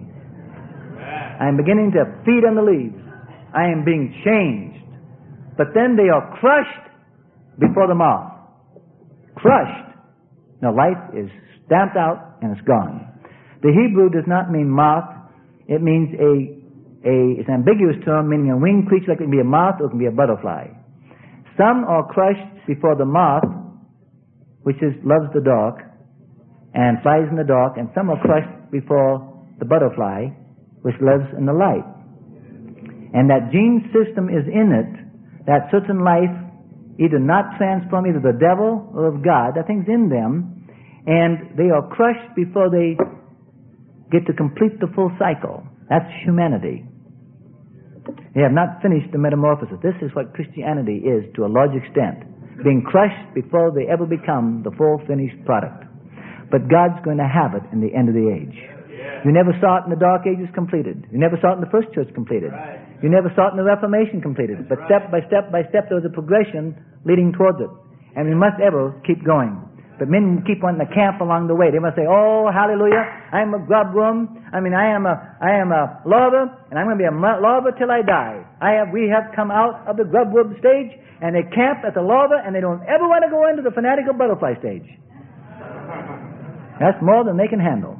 I am beginning to feed on the leaves. I am being changed. But then they are crushed before the moth. Crushed. Now life is stamped out and it's gone. The Hebrew does not mean moth. It means it's an ambiguous term meaning a winged creature, like it can be a moth or it can be a butterfly. Some are crushed before the moth, which loves the dark and flies in the dark, and some are crushed before the butterfly, which lives in the light. And that gene system is in it, that certain life either not transform either the devil or of God, that thing's in them, and they are crushed before they get to complete the full cycle. That's humanity. They have not finished the metamorphosis. This is what Christianity is to a large extent, being crushed before they ever become the full finished product. But God's going to have it in the end of the age. You never saw it in the Dark Ages completed. You never saw it in the First Church completed. You never saw it in the Reformation completed. But step by step by step, there was a progression leading towards it. And we must ever keep going. But men keep wanting to camp along the way. They must say, "Oh, hallelujah, I'm a grub worm. I am a larva, and I'm going to be a larva till I die. We have come out of the grub worm stage, and they camp at the larva, and they don't ever want to go into the fanatical butterfly stage. That's more than they can handle."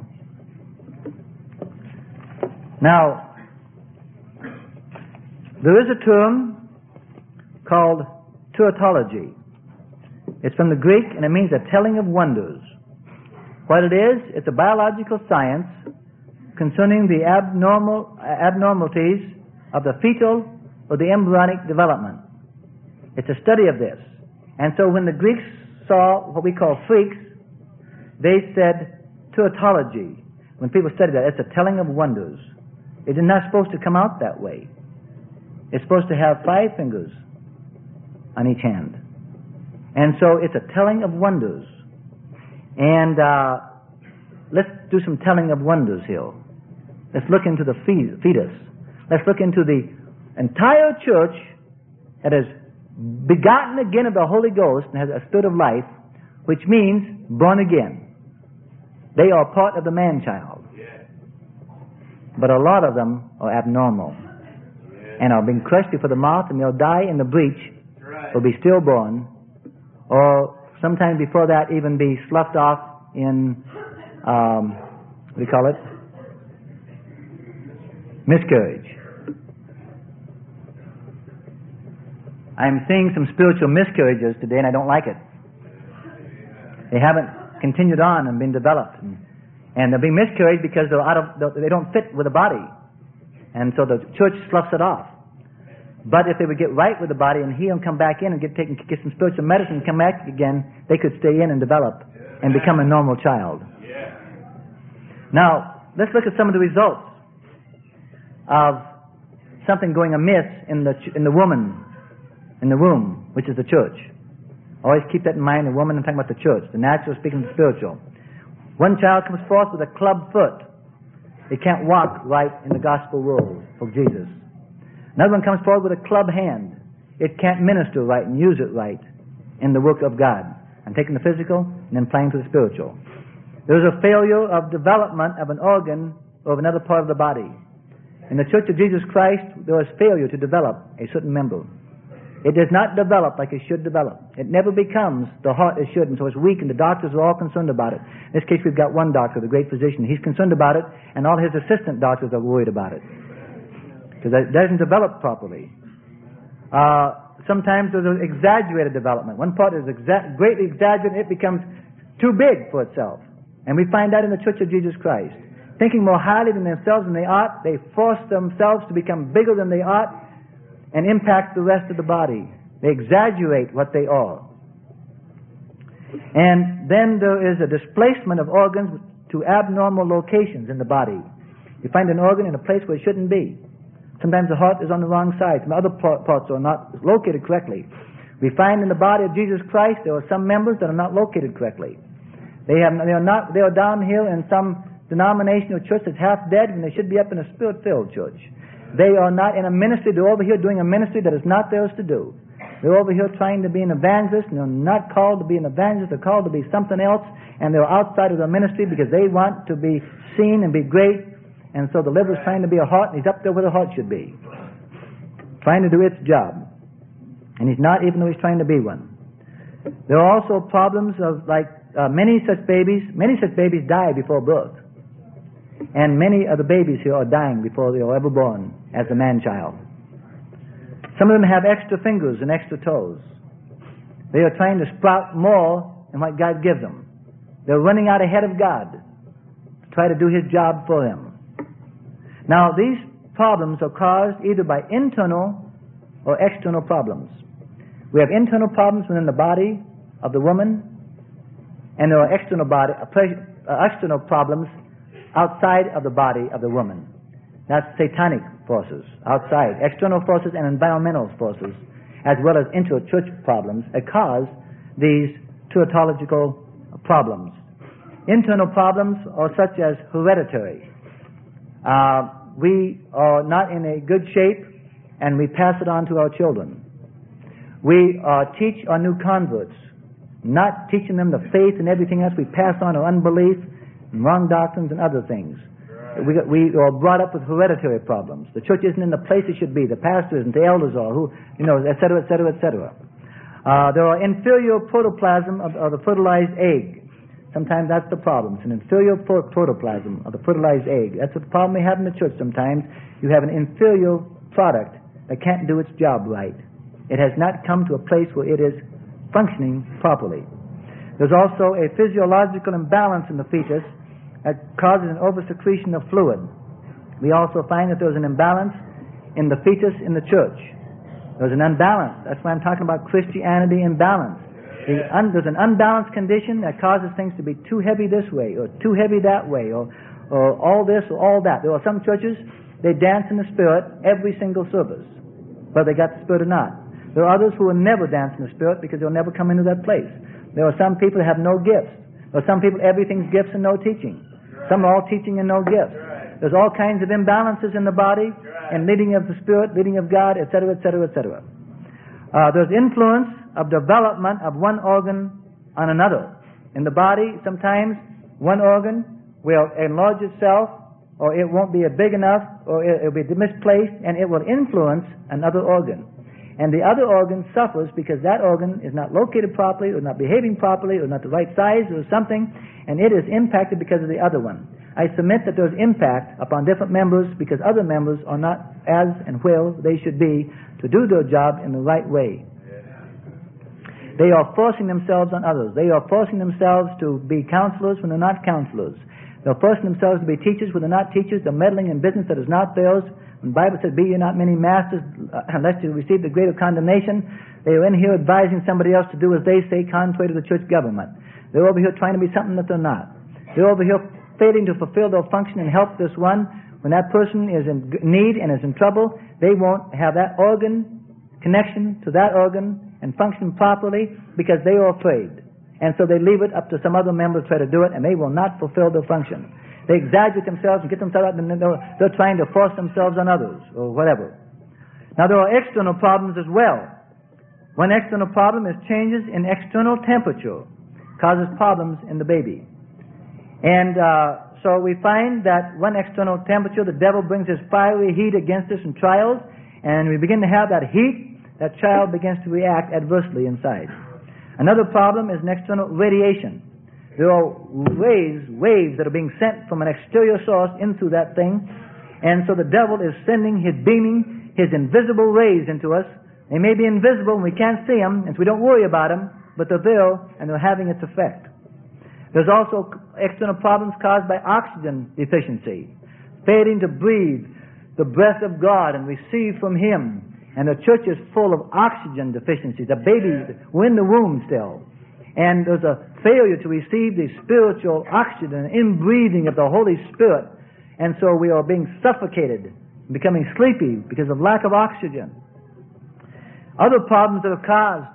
Now, there is a term called teratology. It's from the Greek, and it means a telling of wonders. What it is, it's a biological science concerning the abnormalities of the fetal or the embryonic development. It's a study of this. And so when the Greeks saw what we call freaks, they said teratology. When people study that, it's a telling of wonders. It is not supposed to come out that way. It's supposed to have 5 fingers on each hand. And so it's a telling of wonders. And let's do some telling of wonders here. Let's look into the fetus. Let's look into the entire church that is begotten again of the Holy Ghost and has a spirit of life, which means born again. They are part of the man-child. But a lot of them are abnormal and are being crushed before the mouth, and they'll die in the breach, or be stillborn, or sometime before that even be sloughed off in, what do you call it? Miscarriage. I'm seeing some spiritual miscarriages today, and I don't like it. They haven't continued on and been developed. And they're being miscarried because they don't fit with the body. And so the church sloughs it off. But if they would get right with the body and heal and come back in and get some spiritual medicine and come back again, they could stay in and develop and become a normal child. Now, let's look at some of the results of something going amiss in the woman, in the womb, which is the church. Always keep that in mind, the woman, I'm talking about the church, the natural speaking of the spiritual. One child comes forth with a club foot. They can't walk right in the gospel world of Jesus. Another one comes forward with a club hand. It can't minister right and use it right in the work of God. I'm taking the physical and then playing to the spiritual. There's a failure of development of an organ or of another part of the body. In the Church of Jesus Christ, there is failure to develop a certain member. It does not develop like it should develop. It never becomes the heart it should, and so it's weak, and the doctors are all concerned about it. In this case, we've got one doctor, the great physician. He's concerned about it, and all his assistant doctors are worried about it, because it doesn't develop properly. Sometimes there's an exaggerated development. One part is greatly exaggerated, it becomes too big for itself. And we find that in the Church of Jesus Christ. Thinking more highly than themselves than they ought, they force themselves to become bigger than they ought and impact the rest of the body. They exaggerate what they are. And then there is a displacement of organs to abnormal locations in the body. You find an organ in a place where it shouldn't be. Sometimes the heart is on the wrong side. Some other parts are not located correctly. We find in the body of Jesus Christ there are some members that are not located correctly. They are down here in some denominational church that's half dead when they should be up in a spirit-filled church. They are not in a ministry. They're over here doing a ministry that is not theirs to do. They're over here trying to be an evangelist, and they're not called to be an evangelist. They're called to be something else, and they're outside of the ministry because they want to be seen and be great. And so the liver's trying to be a heart, and he's up there where the heart should be, trying to do its job. And he's not, even though he's trying to be one. There are also problems of many such babies die before birth. And many of the babies here are dying before they are ever born as a man-child. Some of them have extra fingers and extra toes. They are trying to sprout more than what God gives them. They're running out ahead of God to try to do His job for them. Now, these problems are caused either by internal or external problems. We have internal problems within the body of the woman, and there are external problems outside of the body of the woman. That's satanic forces outside, external forces and environmental forces, as well as inter-church problems that cause these teratological problems. Internal problems are such as hereditary. We are not in a good shape, and we pass it on to our children. We teach our new converts, not teaching them the faith and everything else. We pass on our unbelief and wrong doctrines and other things. Right. We are brought up with hereditary problems. The church isn't in the place it should be. The pastor isn't. The elders are. Who, et cetera, et cetera, et cetera. There are inferior protoplasm of the fertilized egg. Sometimes that's the problem. It's an inferior protoplasm of the fertilized egg. That's the problem we have in the church sometimes. You have an inferior product that can't do its job right. It has not come to a place where it is functioning properly. There's also a physiological imbalance in the fetus that causes an oversecretion of fluid. We also find that there's an imbalance in the fetus in the church. There's an unbalance. That's why I'm talking about Christianity imbalance. There's an unbalanced condition that causes things to be too heavy this way or too heavy that way or all this or all that. There are some churches, they dance in the Spirit every single service, whether they got the Spirit or not. There are others who will never dance in the Spirit because they'll never come into that place. There are some people that have no gifts. There are some people, everything's gifts and no teaching. Some are all teaching and no gifts. There's all kinds of imbalances in the body and leading of the Spirit, leading of God, etc., etc., etc. There's influence of development of one organ on another. In the body, sometimes one organ will enlarge itself, or it won't be big enough, or it'll be misplaced, and it will influence another organ. And the other organ suffers because that organ is not located properly, or not behaving properly, or not the right size, or something, and it is impacted because of the other one. I submit that there's impact upon different members because other members are not as and where they should be to do their job in the right way. They are forcing themselves on others. They are forcing themselves to be counselors when they're not counselors. They're forcing themselves to be teachers when they're not teachers. They're meddling in business that is not theirs. When the Bible says, be ye not many masters, unless you receive the greater condemnation. They are in here advising somebody else to do as they say, contrary to the church government. They're over here trying to be something that they're not. They're over here failing to fulfill their function and help this one. When that person is in need and is in trouble, they won't have that organ connection to that organ and function properly because they are afraid. And so they leave it up to some other member to try to do it, and they will not fulfill their function. They exaggerate themselves and get themselves out, and they're trying to force themselves on others or whatever. Now there are external problems as well. One external problem is changes in external temperature causes problems in the baby. And so we find that one external temperature, the devil brings his fiery heat against us in trials, and we begin to have that heat, that child begins to react adversely inside. Another problem is an external radiation. There are waves that are being sent from an exterior source into that thing, and so the devil is sending his beaming, his invisible rays into us. They may be invisible and we can't see them, and so we don't worry about them, but they're there and they're having its effect. There's also external problems caused by oxygen deficiency, failing to breathe the breath of God and receive from Him. And the church is full of oxygen deficiencies. The babies were in the womb still. And there's a failure to receive the spiritual oxygen and inbreathing of the Holy Spirit. And so we are being suffocated, becoming sleepy because of lack of oxygen. Other problems that are caused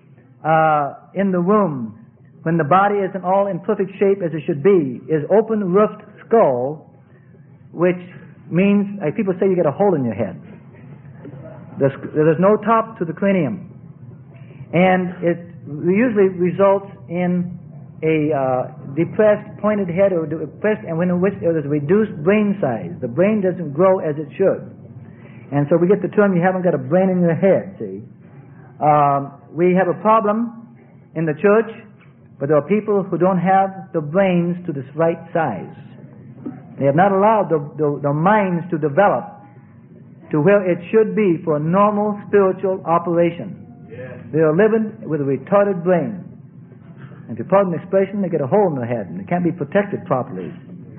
in the womb, when the body isn't all in perfect shape as it should be, is open-roofed skull, which means, like people say, you get a hole in your head. There's no top to the cranium. And it usually results in a depressed, pointed head, or depressed, and when there's a reduced brain size. The brain doesn't grow as it should. And so we get the term, you haven't got a brain in your head, see. We have a problem in the church, but there are people who don't have the brains to this right size. They have not allowed the minds to develop to where it should be for a normal spiritual operation. Yes. They are living with a retarded brain. And if you pardon the expression, they get a hole in their head and they can't be protected properly.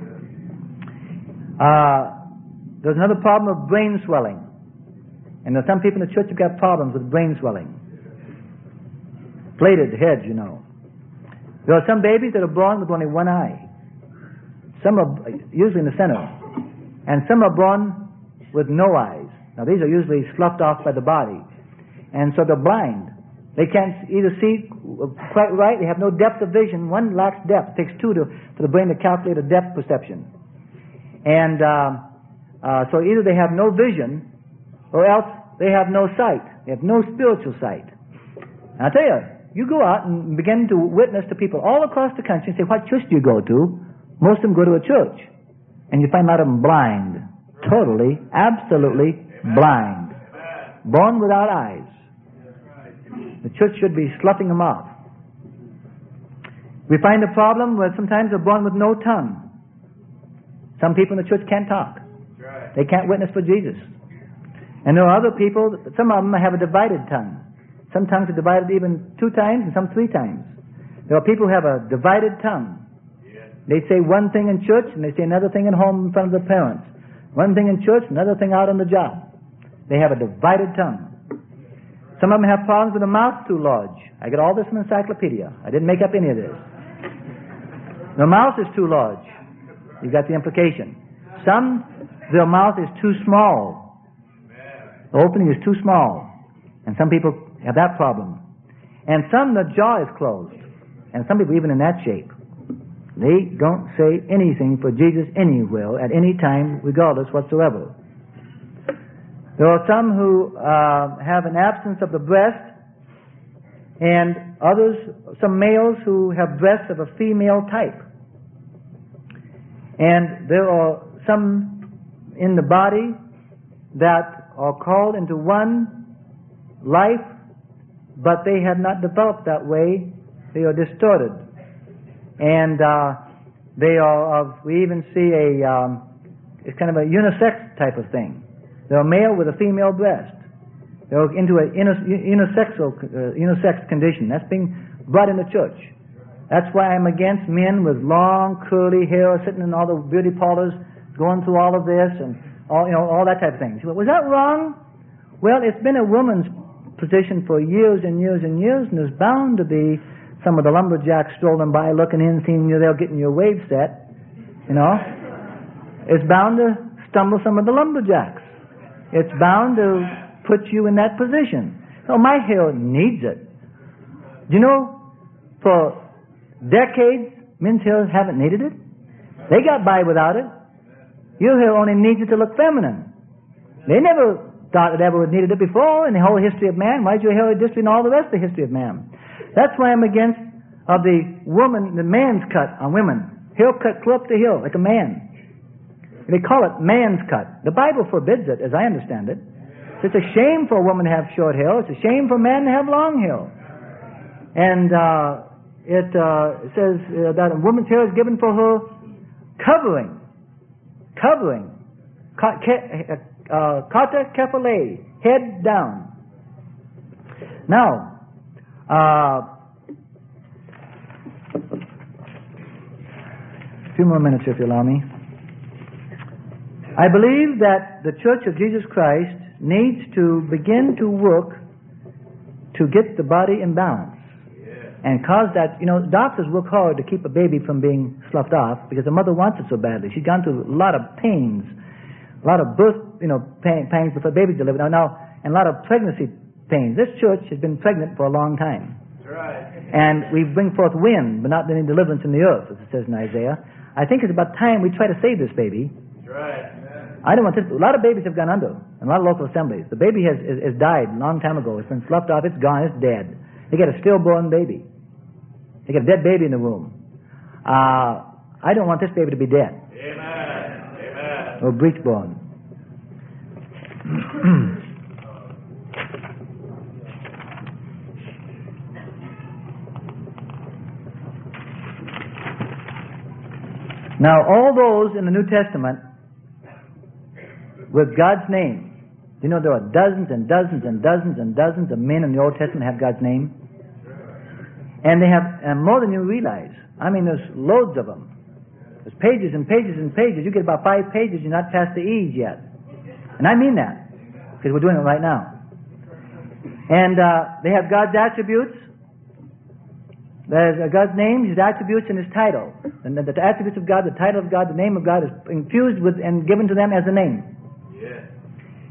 There's another problem of brain swelling. And there's some people in the church who've got problems with brain swelling. Plated heads, you know. There are some babies that are born with only one eye. Some are usually in the center. And some are born with no eyes. Now, these are usually sloughed off by the body. And so they're blind. They can't either see quite right. They have no depth of vision. One lacks depth. It takes two for the brain to calculate a depth perception. And so either they have no vision or else they have no sight. They have no spiritual sight. And I tell you, you go out and begin to witness to people all across the country and say, what church do you go to? Most of them go to a church. And you find a lot of them blind. Totally, absolutely blind. Born without eyes. The church should be sloughing them off. We find a problem where sometimes they're born with no tongue. Some people in the church can't talk. They can't witness for Jesus. And there are other people, some of them have a divided tongue. Some tongues are divided even 2 times and some 3 times. There are people who have a divided tongue. They say one thing in church and they say another thing at home in front of their parents. One thing in church, another thing out on the job. They have a divided tongue. Some of them have problems with the mouth too large. I get all this from the encyclopedia. I didn't make up any of this. The mouth is too large. You got the implication. Some, their mouth is too small. The opening is too small. And some people have that problem. And some, the jaw is closed. And some people even in that shape. They don't say anything for Jesus anywhere, at any time, regardless whatsoever. There are some who have an absence of the breast, and others, some males who have breasts of a female type. And there are some in the body that are called into one life, but they have not developed that way. They are distorted. And they are of, we even see it's kind of a unisex type of thing. They're a male with a female breast. They're into a unisex condition. That's being brought in the church. That's why I'm against men with long, curly hair sitting in all the beauty parlors, going through all of this and all that type of thing. Was that wrong? Well, it's been a woman's position for years and years and years, and there's bound to be some of the lumberjacks strolling by, looking in, seeing you there, getting your wave set. It's bound to stumble some of the lumberjacks. It's bound to put you in that position. So my hair needs it. Do you know, for decades, men's hair haven't needed it. They got by without it. Your hair only needs it to look feminine. They never thought it ever needed it before in the whole history of man. Why is your hair different in all the rest of the history of man? That's why I'm against of the man's cut on women. Hair cut close up to heel, like a man. They call it man's cut. The Bible forbids it, as I understand it. It's a shame for a woman to have short hair. It's a shame for a man to have long hair. And it says that a woman's hair is given for her covering. Kata kepale, head down. Now, a few more minutes if you allow me. I believe that the Church of Jesus Christ needs to begin to work to get the body in balance. And cause that, doctors work hard to keep a baby from being sloughed off because the mother wants it so badly. She's gone through a lot of pains, a lot of birth, pangs before the baby's delivered. Now, and a lot of pregnancy pains. This church has been pregnant for a long time. That's right. And we bring forth wind, but not any deliverance in the earth, as it says in Isaiah. I think it's about time we try to save this baby. That's right. I don't want this. A lot of babies have gone under in a lot of local assemblies. The baby has died a long time ago. It's been sloughed off. It's gone. It's dead. They get a stillborn baby. They get a dead baby in the womb. I don't want this baby to be dead. Amen. Or breech-born. Now, all those in the New Testament with God's name, there are dozens and dozens and dozens and dozens of men in the Old Testament have God's name. And they have more than you realize. I mean, there's loads of them. There's pages and pages and pages. You get about 5 pages, you're not past the E's yet. And I mean that, because we're doing it right now. And they have God's attributes. There's God's name, His attributes, and His title. And the attributes of God, the title of God, the name of God is infused with and given to them as a name. Yes.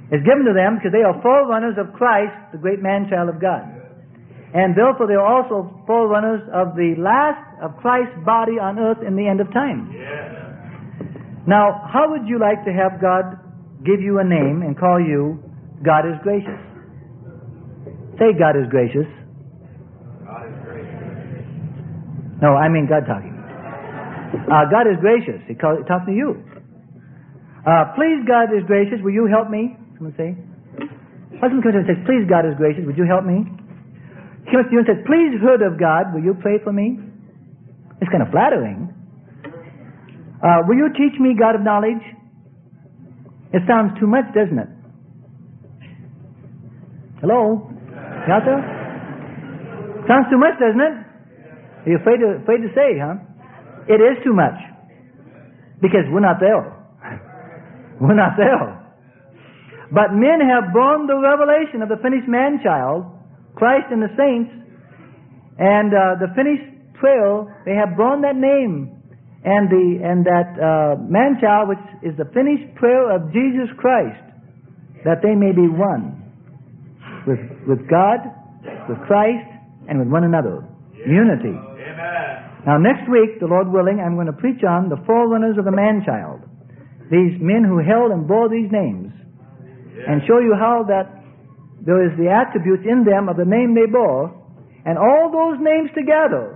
It's given to them because they are forerunners of Christ, the great man-child of God. And therefore they are also forerunners of the last of Christ's body on earth in the end of time. Now, how would you like to have God give you a name and call you God is gracious? Say God is gracious. God is gracious. No, I mean God talking. God is gracious. He talks to you. Please, God is gracious. Will you help me? Someone say. Husband comes in and says, please, God is gracious. Would you help me? He comes to you and says, please, Hood of God, will you pray for me? It's kind of flattering. Will you teach me, God of knowledge? It sounds too much, doesn't it? Hello? Yes, sir? Sounds too much, doesn't it? Are you afraid to say, huh? It is too much. Because we're not there. We're not there. But men have borne the revelation of the finished man-child, Christ and the saints, and the finished trail. They have borne that name and that man-child, which is the finished prayer of Jesus Christ, that they may be one with God, with Christ, and with one another. Unity. Amen. Now, next week, the Lord willing, I'm going to preach on the forerunners of the man-child. These men who held and bore these names, and show you how that there is the attributes in them of the name they bore, and all those names together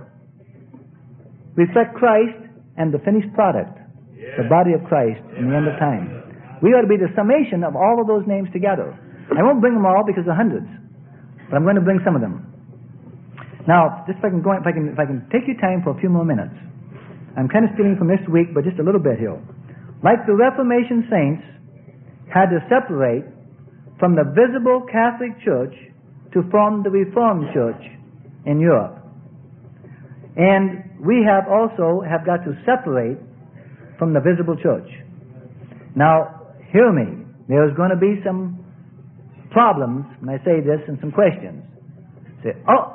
reflect Christ and the finished product, the body of Christ in the end of time. We ought to be the summation of all of those names together. I won't bring them all because there are hundreds, but I'm going to bring some of them. Now, just if I can take your time for a few more minutes. I'm kind of stealing from this week, but just a little bit here. Like the Reformation saints had to separate from the visible Catholic Church to form the Reformed Church in Europe. And we have also got to separate from the visible church. Now, hear me. There's going to be some problems when I say this and some questions. Say,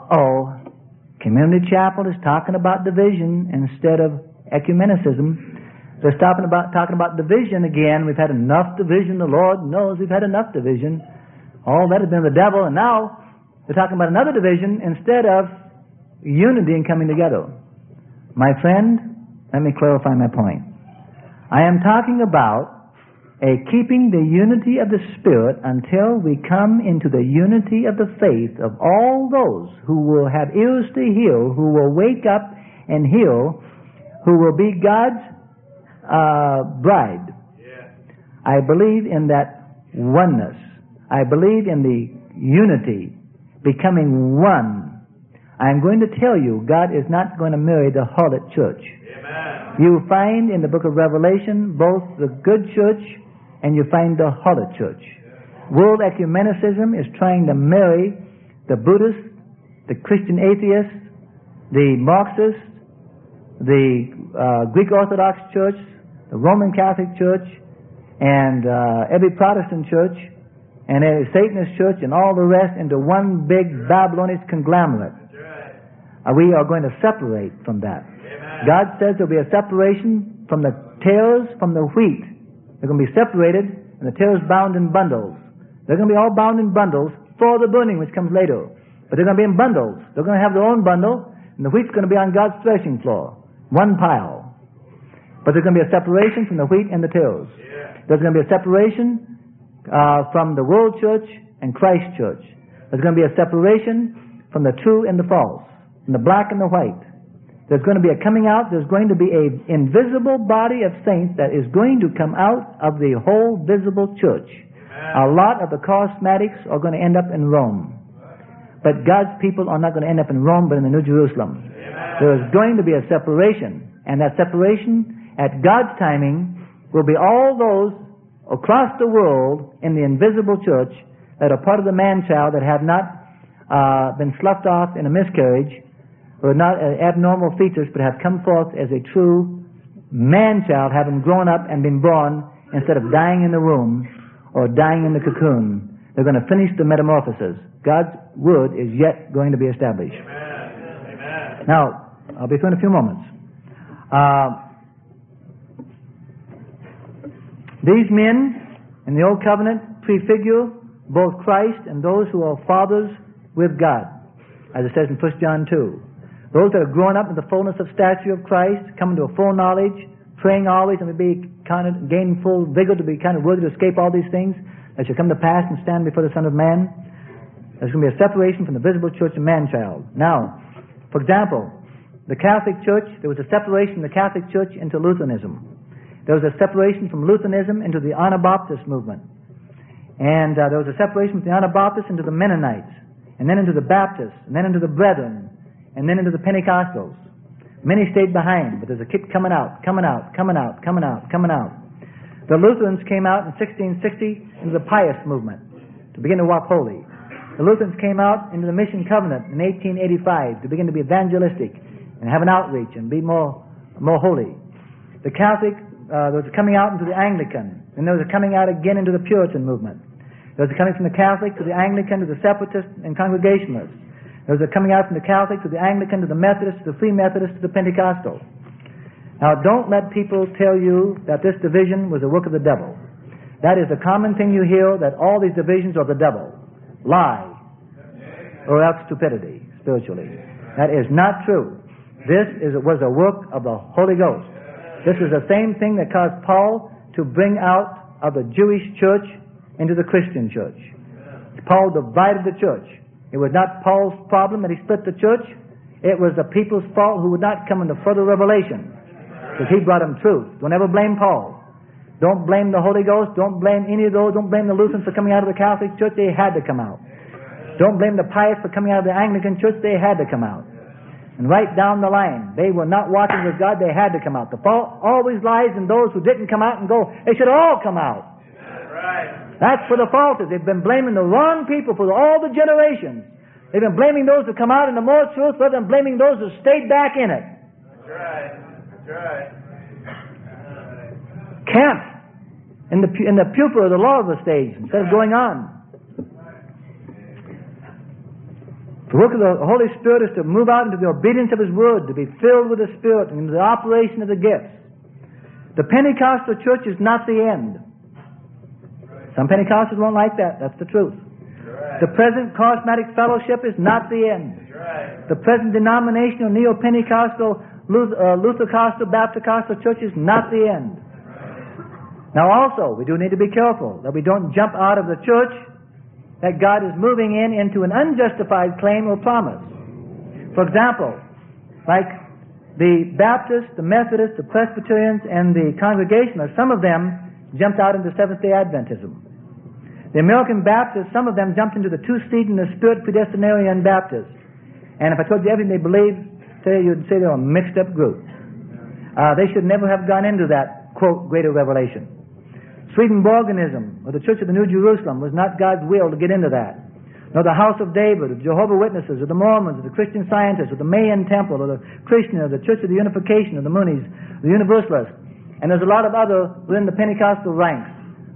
Community Chapel is talking about division instead of ecumenicism. They're talking about division again. We've had enough division. The Lord knows we've had enough division. All that has been the devil, and now they're talking about another division instead of unity and coming together. My friend, let me clarify my point. I am talking about keeping the unity of the Spirit until we come into the unity of the faith of all those who will have ears to hear, who will wake up and hear, who will be God's bride. I believe in that oneness. I believe in the unity, becoming one. I'm going to tell you, God is not going to marry the harlot church. Amen. You find in the book of Revelation both the good church and you find the harlot church. World ecumenicism is trying to marry the Buddhist, the Christian atheist, the Marxist, the Greek Orthodox Church, the Roman Catholic Church, and every Protestant church, and every Satanist church, and all the rest into one big Babylonian conglomerate. We are going to separate from that. Amen. God says there will be a separation from the tares from the wheat. They're going to be separated, and the tares bound in bundles. They're going to be all bound in bundles for the burning, which comes later. But they're going to be in bundles. They're going to have their own bundle, and the wheat's going to be on God's threshing floor. One pile. But there's going to be a separation from the wheat and the tares. There's going to be a separation from the world church and Christ church. There's going to be a separation from the true and the false, from the black and the white. There's going to be a coming out. There's going to be an invisible body of saints that is going to come out of the whole visible church. A lot of the charismatics are going to end up in Rome. But God's people are not going to end up in Rome, but in the New Jerusalem. There is going to be a separation. And that separation, at God's timing, will be all those across the world in the invisible church that are part of the man-child that have not been sloughed off in a miscarriage, or not abnormal features, but have come forth as a true man-child, having grown up and been born, instead of dying in the womb or dying in the cocoon. They're going to finish the metamorphosis. God's word is yet going to be established. Amen. Now, I'll be through in a few moments. These men in the Old Covenant prefigure both Christ and those who are fathers with God, as it says in 1 John 2. Those that are growing up in the fullness of stature of Christ, coming to a full knowledge, praying always and to be kind of gaining full vigor to be kind of worthy to escape all these things that shall come to pass and stand before the Son of Man. There's going to be a separation from the visible church and man-child. Now, for example, the Catholic Church, there was a separation from the Catholic Church into Lutheranism. There was a separation from Lutheranism into the Anabaptist movement. And there was a separation from the Anabaptists into the Mennonites, and then into the Baptists, and then into the Brethren, and then into the Pentecostals. Many stayed behind, but there's a kick coming out, coming out, coming out, coming out, coming out. The Lutherans came out in 1660 into the Pious movement to begin to walk holy. The Lutherans came out into the Mission Covenant in 1885 to begin to be evangelistic and have an outreach and be more holy. The Catholic, there was a coming out into the Anglican, and there was a coming out again into the Puritan movement. There was a coming from the Catholic to the Anglican to the Separatist and Congregationalist. There was a coming out from the Catholic to the Anglican to the Methodist to the Free Methodist to the Pentecostal. Now, don't let people tell you that this division was a work of the devil. That is the common thing you hear, that all these divisions are the devil. Lie. Or else stupidity, spiritually. That is not true. This was a work of the Holy Ghost. This is the same thing that caused Paul to bring out of the Jewish church into the Christian church. Paul divided the church. It was not Paul's problem that he split the church. It was the people's fault who would not come into further revelation, because he brought them truth. Don't ever blame Paul. Don't blame the Holy Ghost. Don't blame any of those. Don't blame the Lutherans for coming out of the Catholic Church. They had to come out. Don't blame the Pious for coming out of the Anglican Church. They had to come out. And right down the line, they were not walking with God. They had to come out. The fault always lies in those who didn't come out and go, they should all come out. Right. That's where the fault is. They've been blaming the wrong people for all the generations. They've been blaming those who come out in the more truth rather than blaming those who stayed back in it. That's right. That's right. Camp in the pupa of the law of the stage instead of going on. The work of the Holy Spirit is to move out into the obedience of His Word, to be filled with the Spirit and into the operation of the gifts. The Pentecostal church is not the end. Some Pentecostals won't like that. That's the truth. Right. The present charismatic fellowship is not the end. Right. The present denominational, neo-Pentecostal, Luther-costal, Baptist-costal church is not the end. Now also, we do need to be careful that we don't jump out of the church that God is moving into an unjustified claim or promise. For example, like the Baptists, the Methodists, the Presbyterians, and the Congregationalists, some of them jumped out into Seventh-day Adventism. The American Baptists, some of them jumped into the two-seed in the Spirit Predestinarian Baptists. And if I told you everything they believed, you'd say they're a mixed-up group. They should never have gone into that, quote, greater revelation. Swedenborganism, or the Church of the New Jerusalem, was not God's will to get into that. Nor the House of David, or the Jehovah's Witnesses, or the Mormons, or the Christian Scientists, or the Mayan Temple, or the Christian, or the Church of the Unification, or the Moonies, the Universalists. And there's a lot of other within the Pentecostal ranks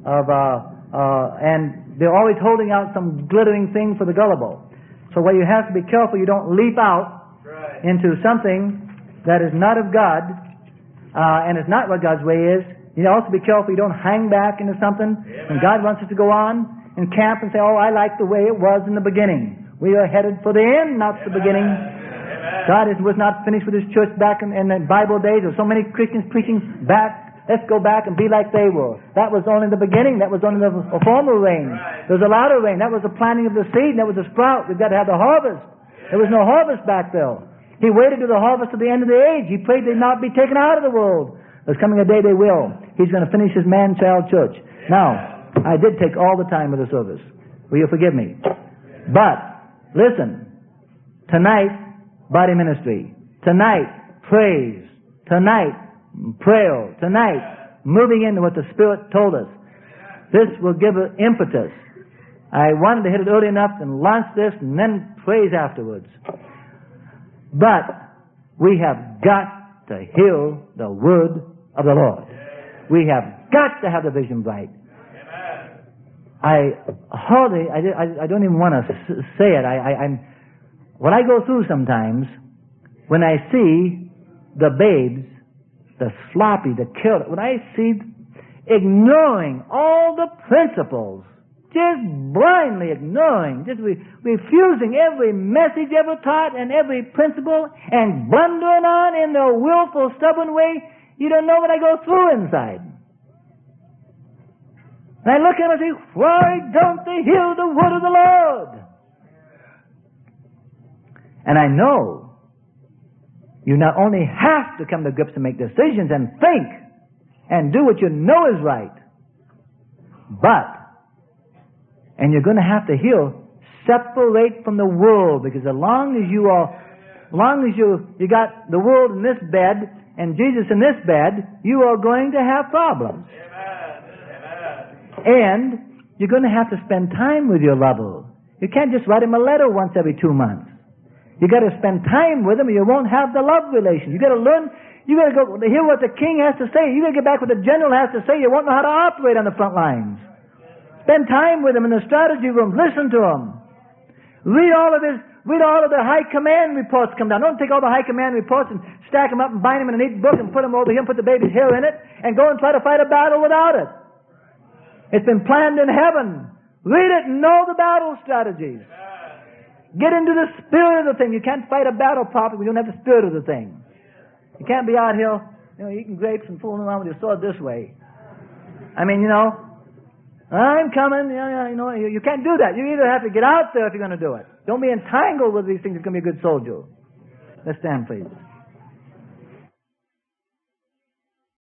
and they're always holding out some glittering thing for the gullible. So you have to be careful you don't leap out into something that is not of God and is not what God's way is. You also be careful you don't hang back into something when God wants us to go on and camp and say, oh, I like the way it was in the beginning. We are headed for the end, not the beginning. God was not finished with His church back in the Bible days. There were so many Christians preaching back. Let's go back and be like they were. That was only the beginning. That was only the former rain. There was a latter rain. That was the planting of the seed. And that was the sprout. We've got to have the harvest. There was no harvest back there. He waited to the harvest of the end of the age. He prayed they'd not be taken out of the world. There's coming a day they will. He's going to finish His man-child church. Now, I did take all the time of the service. Will you forgive me? But, listen. Tonight, body ministry. Tonight, praise. Tonight, prayer. Tonight, moving into what the Spirit told us. This will give an impetus. I wanted to hit it early enough and launch this and then praise afterwards. But we have got to hear the word of the Lord. We have got to have the vision bright. I don't even want to say it. What I go through sometimes, when I see the babes, the sloppy, the careless, when I see ignoring all the principles, just blindly ignoring, just refusing every message ever taught and every principle, and blundering on in the willful, stubborn way, you don't know what I go through inside. And I look at them and say, why don't they hear the word of the Lord? And I know you not only have to come to grips and make decisions and think and do what you know is right, and you're going to have to separate from the world, because as long as you got the world in this bed and Jesus in this bed, you are going to have problems. And you're going to have to spend time with your lover. You can't just write him a letter once every 2 months. You got to spend time with him, or you won't have the love relation. You got to learn. You got to go to hear what the king has to say. You got to get back what the general has to say. You won't know how to operate on the front lines. Spend time with him in the strategy room. Listen to him. Read all of the high command reports come down. Don't take all the high command reports and stack them up and bind them in a neat book and put them over here and put the baby's hair in it and go and try to fight a battle without it. It's been planned in heaven. Read it and know the battle strategies. Get into the spirit of the thing. You can't fight a battle properly when you don't have the spirit of the thing. You can't be out here, eating grapes and fooling around with your sword this way. I mean, I'm coming. You can't do that. You either have to get out there if you're going to do it. Don't be entangled with these things. You're going to be a good soldier. Let's stand, please.